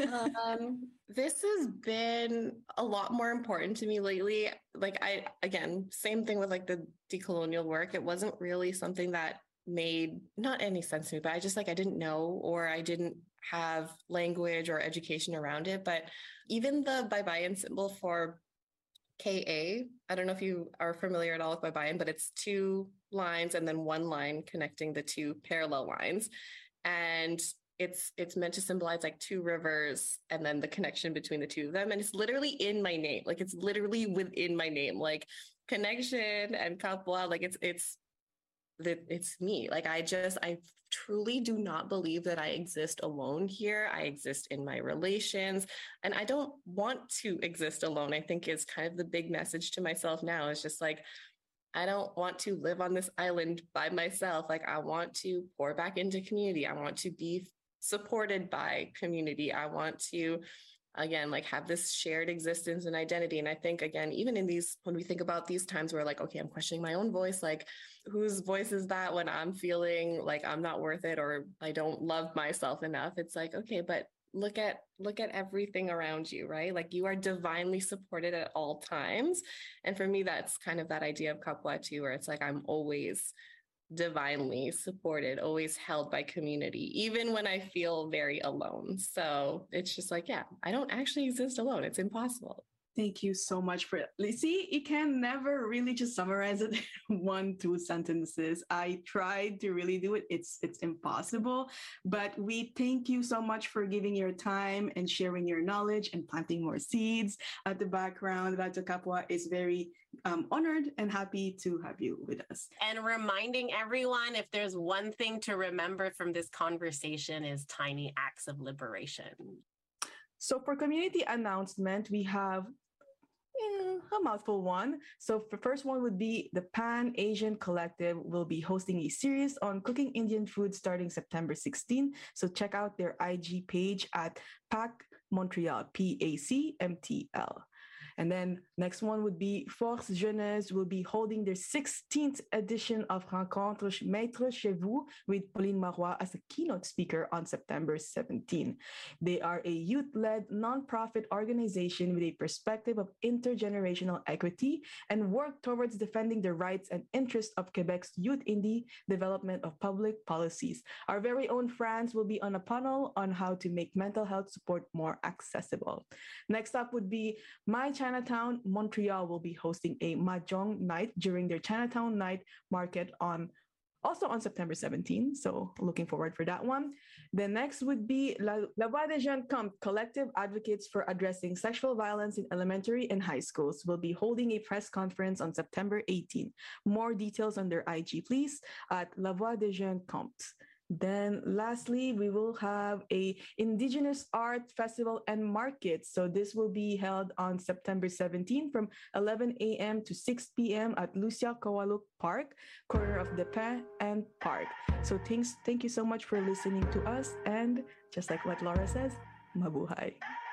um, this has been a lot more important to me lately. Like I, again, same thing with like the decolonial work. It wasn't really something that made not any sense to me, but I just like, I didn't know, or I didn't have language or education around it. But even the Baybayin symbol for K A, I don't know if you are familiar at all with Baybayin, but it's two lines and then one line connecting the two parallel lines. And it's it's meant to symbolize like two rivers and then the connection between the two of them. And it's literally in my name. Like it's literally within my name, like connection and kapwa, like it's, it's, it's me. Like I just, I truly do not believe that I exist alone here. I exist in my relations and I don't want to exist alone. I think is kind of the big message to myself now. It's just like, I don't want to live on this island by myself. Like I want to pour back into community. I want to be supported by community. I want to, again, like have this shared existence and identity. And I think, again, even in these, when we think about these times where like, okay, I'm questioning my own voice, like whose voice is that when I'm feeling like I'm not worth it or I don't love myself enough? It's like, okay, but look at, look at everything around you, right? Like you are divinely supported at all times. And for me, that's kind of that idea of kapwa too, where it's like, I'm always divinely supported, always held by community, even when I feel very alone. So it's just like, yeah, I don't actually exist alone. It's impossible.
Thank you so much for it. See, you can never really just summarize it in one, two sentences. I tried to really do it. It's it's impossible. But we thank you so much for giving your time and sharing your knowledge and planting more seeds. At the background, Radyo Kapwa is very um, honored and happy to have you with us.
And reminding everyone, if there's one thing to remember from this conversation is tiny acts of liberation.
So for community announcement, we have Mm, a mouthful one. So the first one would be the Pan Asian Collective will be hosting a series on cooking Indian food starting September sixteenth. So check out their I G page at PAC Montreal, P A C M T L. And then next one would be Force Jeunesse will be holding their sixteenth edition of Rencontres Maîtres Chez Vous with Pauline Marois as a keynote speaker on September seventeenth. They are a youth-led nonprofit organization with a perspective of intergenerational equity and work towards defending the rights and interests of Quebec's youth in the development of public policies. Our very own Franz will be on a panel on how to make mental health support more accessible. Next up would be My Chinatown Montreal will be hosting a Mahjong night during their Chinatown Night Market on also on September seventeenth. So looking forward for that one. The next would be La, La Voix des Jeunes Comte, collective advocates for addressing sexual violence in elementary and high schools, will be holding a press conference on September eighteenth. More details on their I G, please, at La Voix des Jeunes Comte. Then lastly, we will have a Indigenous Art Festival and Market. So this will be held on September seventeenth from eleven a.m. to six p.m. at Lucia Kowaluk Park, corner of Depin and Park. So thanks, thank you so much for listening to us. And just like what Laura says, mabuhay.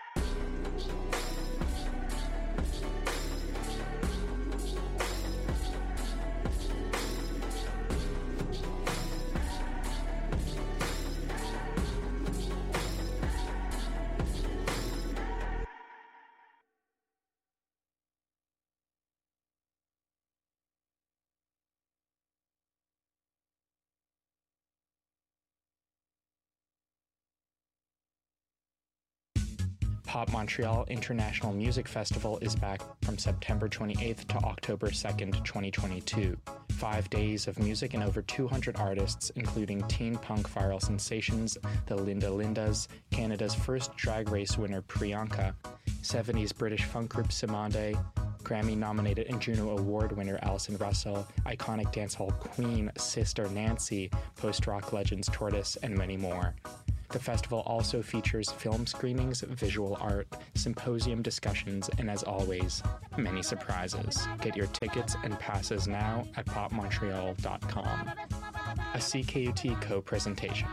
Pop Montreal International Music Festival is back from September twenty-eighth to October second, twenty twenty-two. Five days of music and over two hundred artists, including teen punk viral sensations, the Linda Lindas, Canada's first drag race winner Priyanka, seventies British funk group Simande, Grammy-nominated and Juno Award winner Alison Russell, iconic dancehall queen Sister Nancy, post-rock legends Tortoise, and many more. The festival also features film screenings, visual art, symposium discussions, and as always, many surprises. Get your tickets and passes now at pop montreal dot com. A C K U T co-presentation.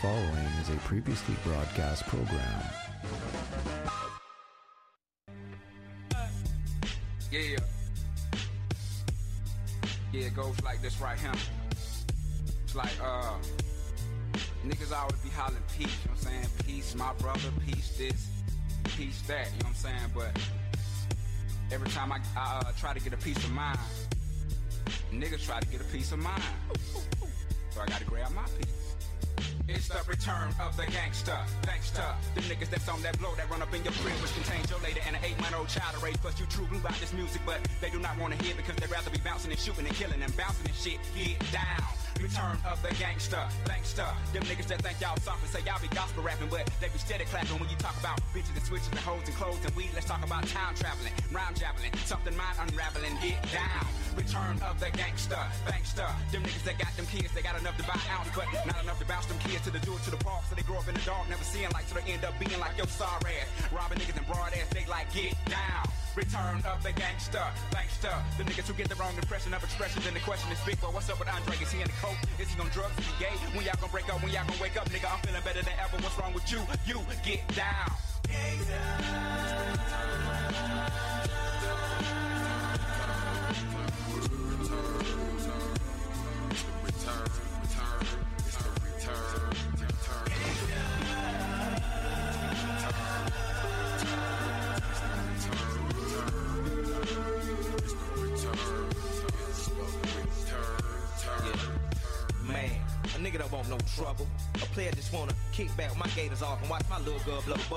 following is a previously broadcast program.
Yeah. Yeah, it goes like this right here. It's like, uh, niggas always be hollering peace, you know what I'm saying? Peace, my brother, peace this, peace that, you know what I'm saying? But every time I, I uh, try to get a piece of mind, niggas try to get a piece of mind. So I gotta grab my piece. It's the return of the gangster, gangster. Them niggas that's on that blow that run up in your crib, which contains your lady and an eight-month-old child to raise. Plus you true blue about this music, but they do not want to hear because they'd rather be bouncing and shooting and killing and bouncing and shit. Get down. Return of the gangster, gangster. Them niggas that think y'all soft and say y'all be gospel rapping, but they be steady clapping when you talk about bitches and switches and hoes and clothes and weed. Let's talk about time traveling, round javeling, something mind unraveling. Get down. Return of the gangster, gangster. Them niggas that got them kids, they got enough to buy an ounce, but not enough to bounce them kids to the do it to the park. So they grow up in the dark, never seeing light, so they end up being like your sorry ass. Robbing niggas and broad ass, they like get down. Return of the gangster, gangster. The niggas who get the wrong impression of expressions, and the question is big, but what's up with Andre? Is he in the coke? Is he on drugs? Is he gay? When y'all gonna break up? When y'all gonna wake up? Nigga, I'm feeling better than ever. What's wrong with you? You get down.
A nigga don't want no trouble. A player just wanna kick back my gators off and watch my little girl blow.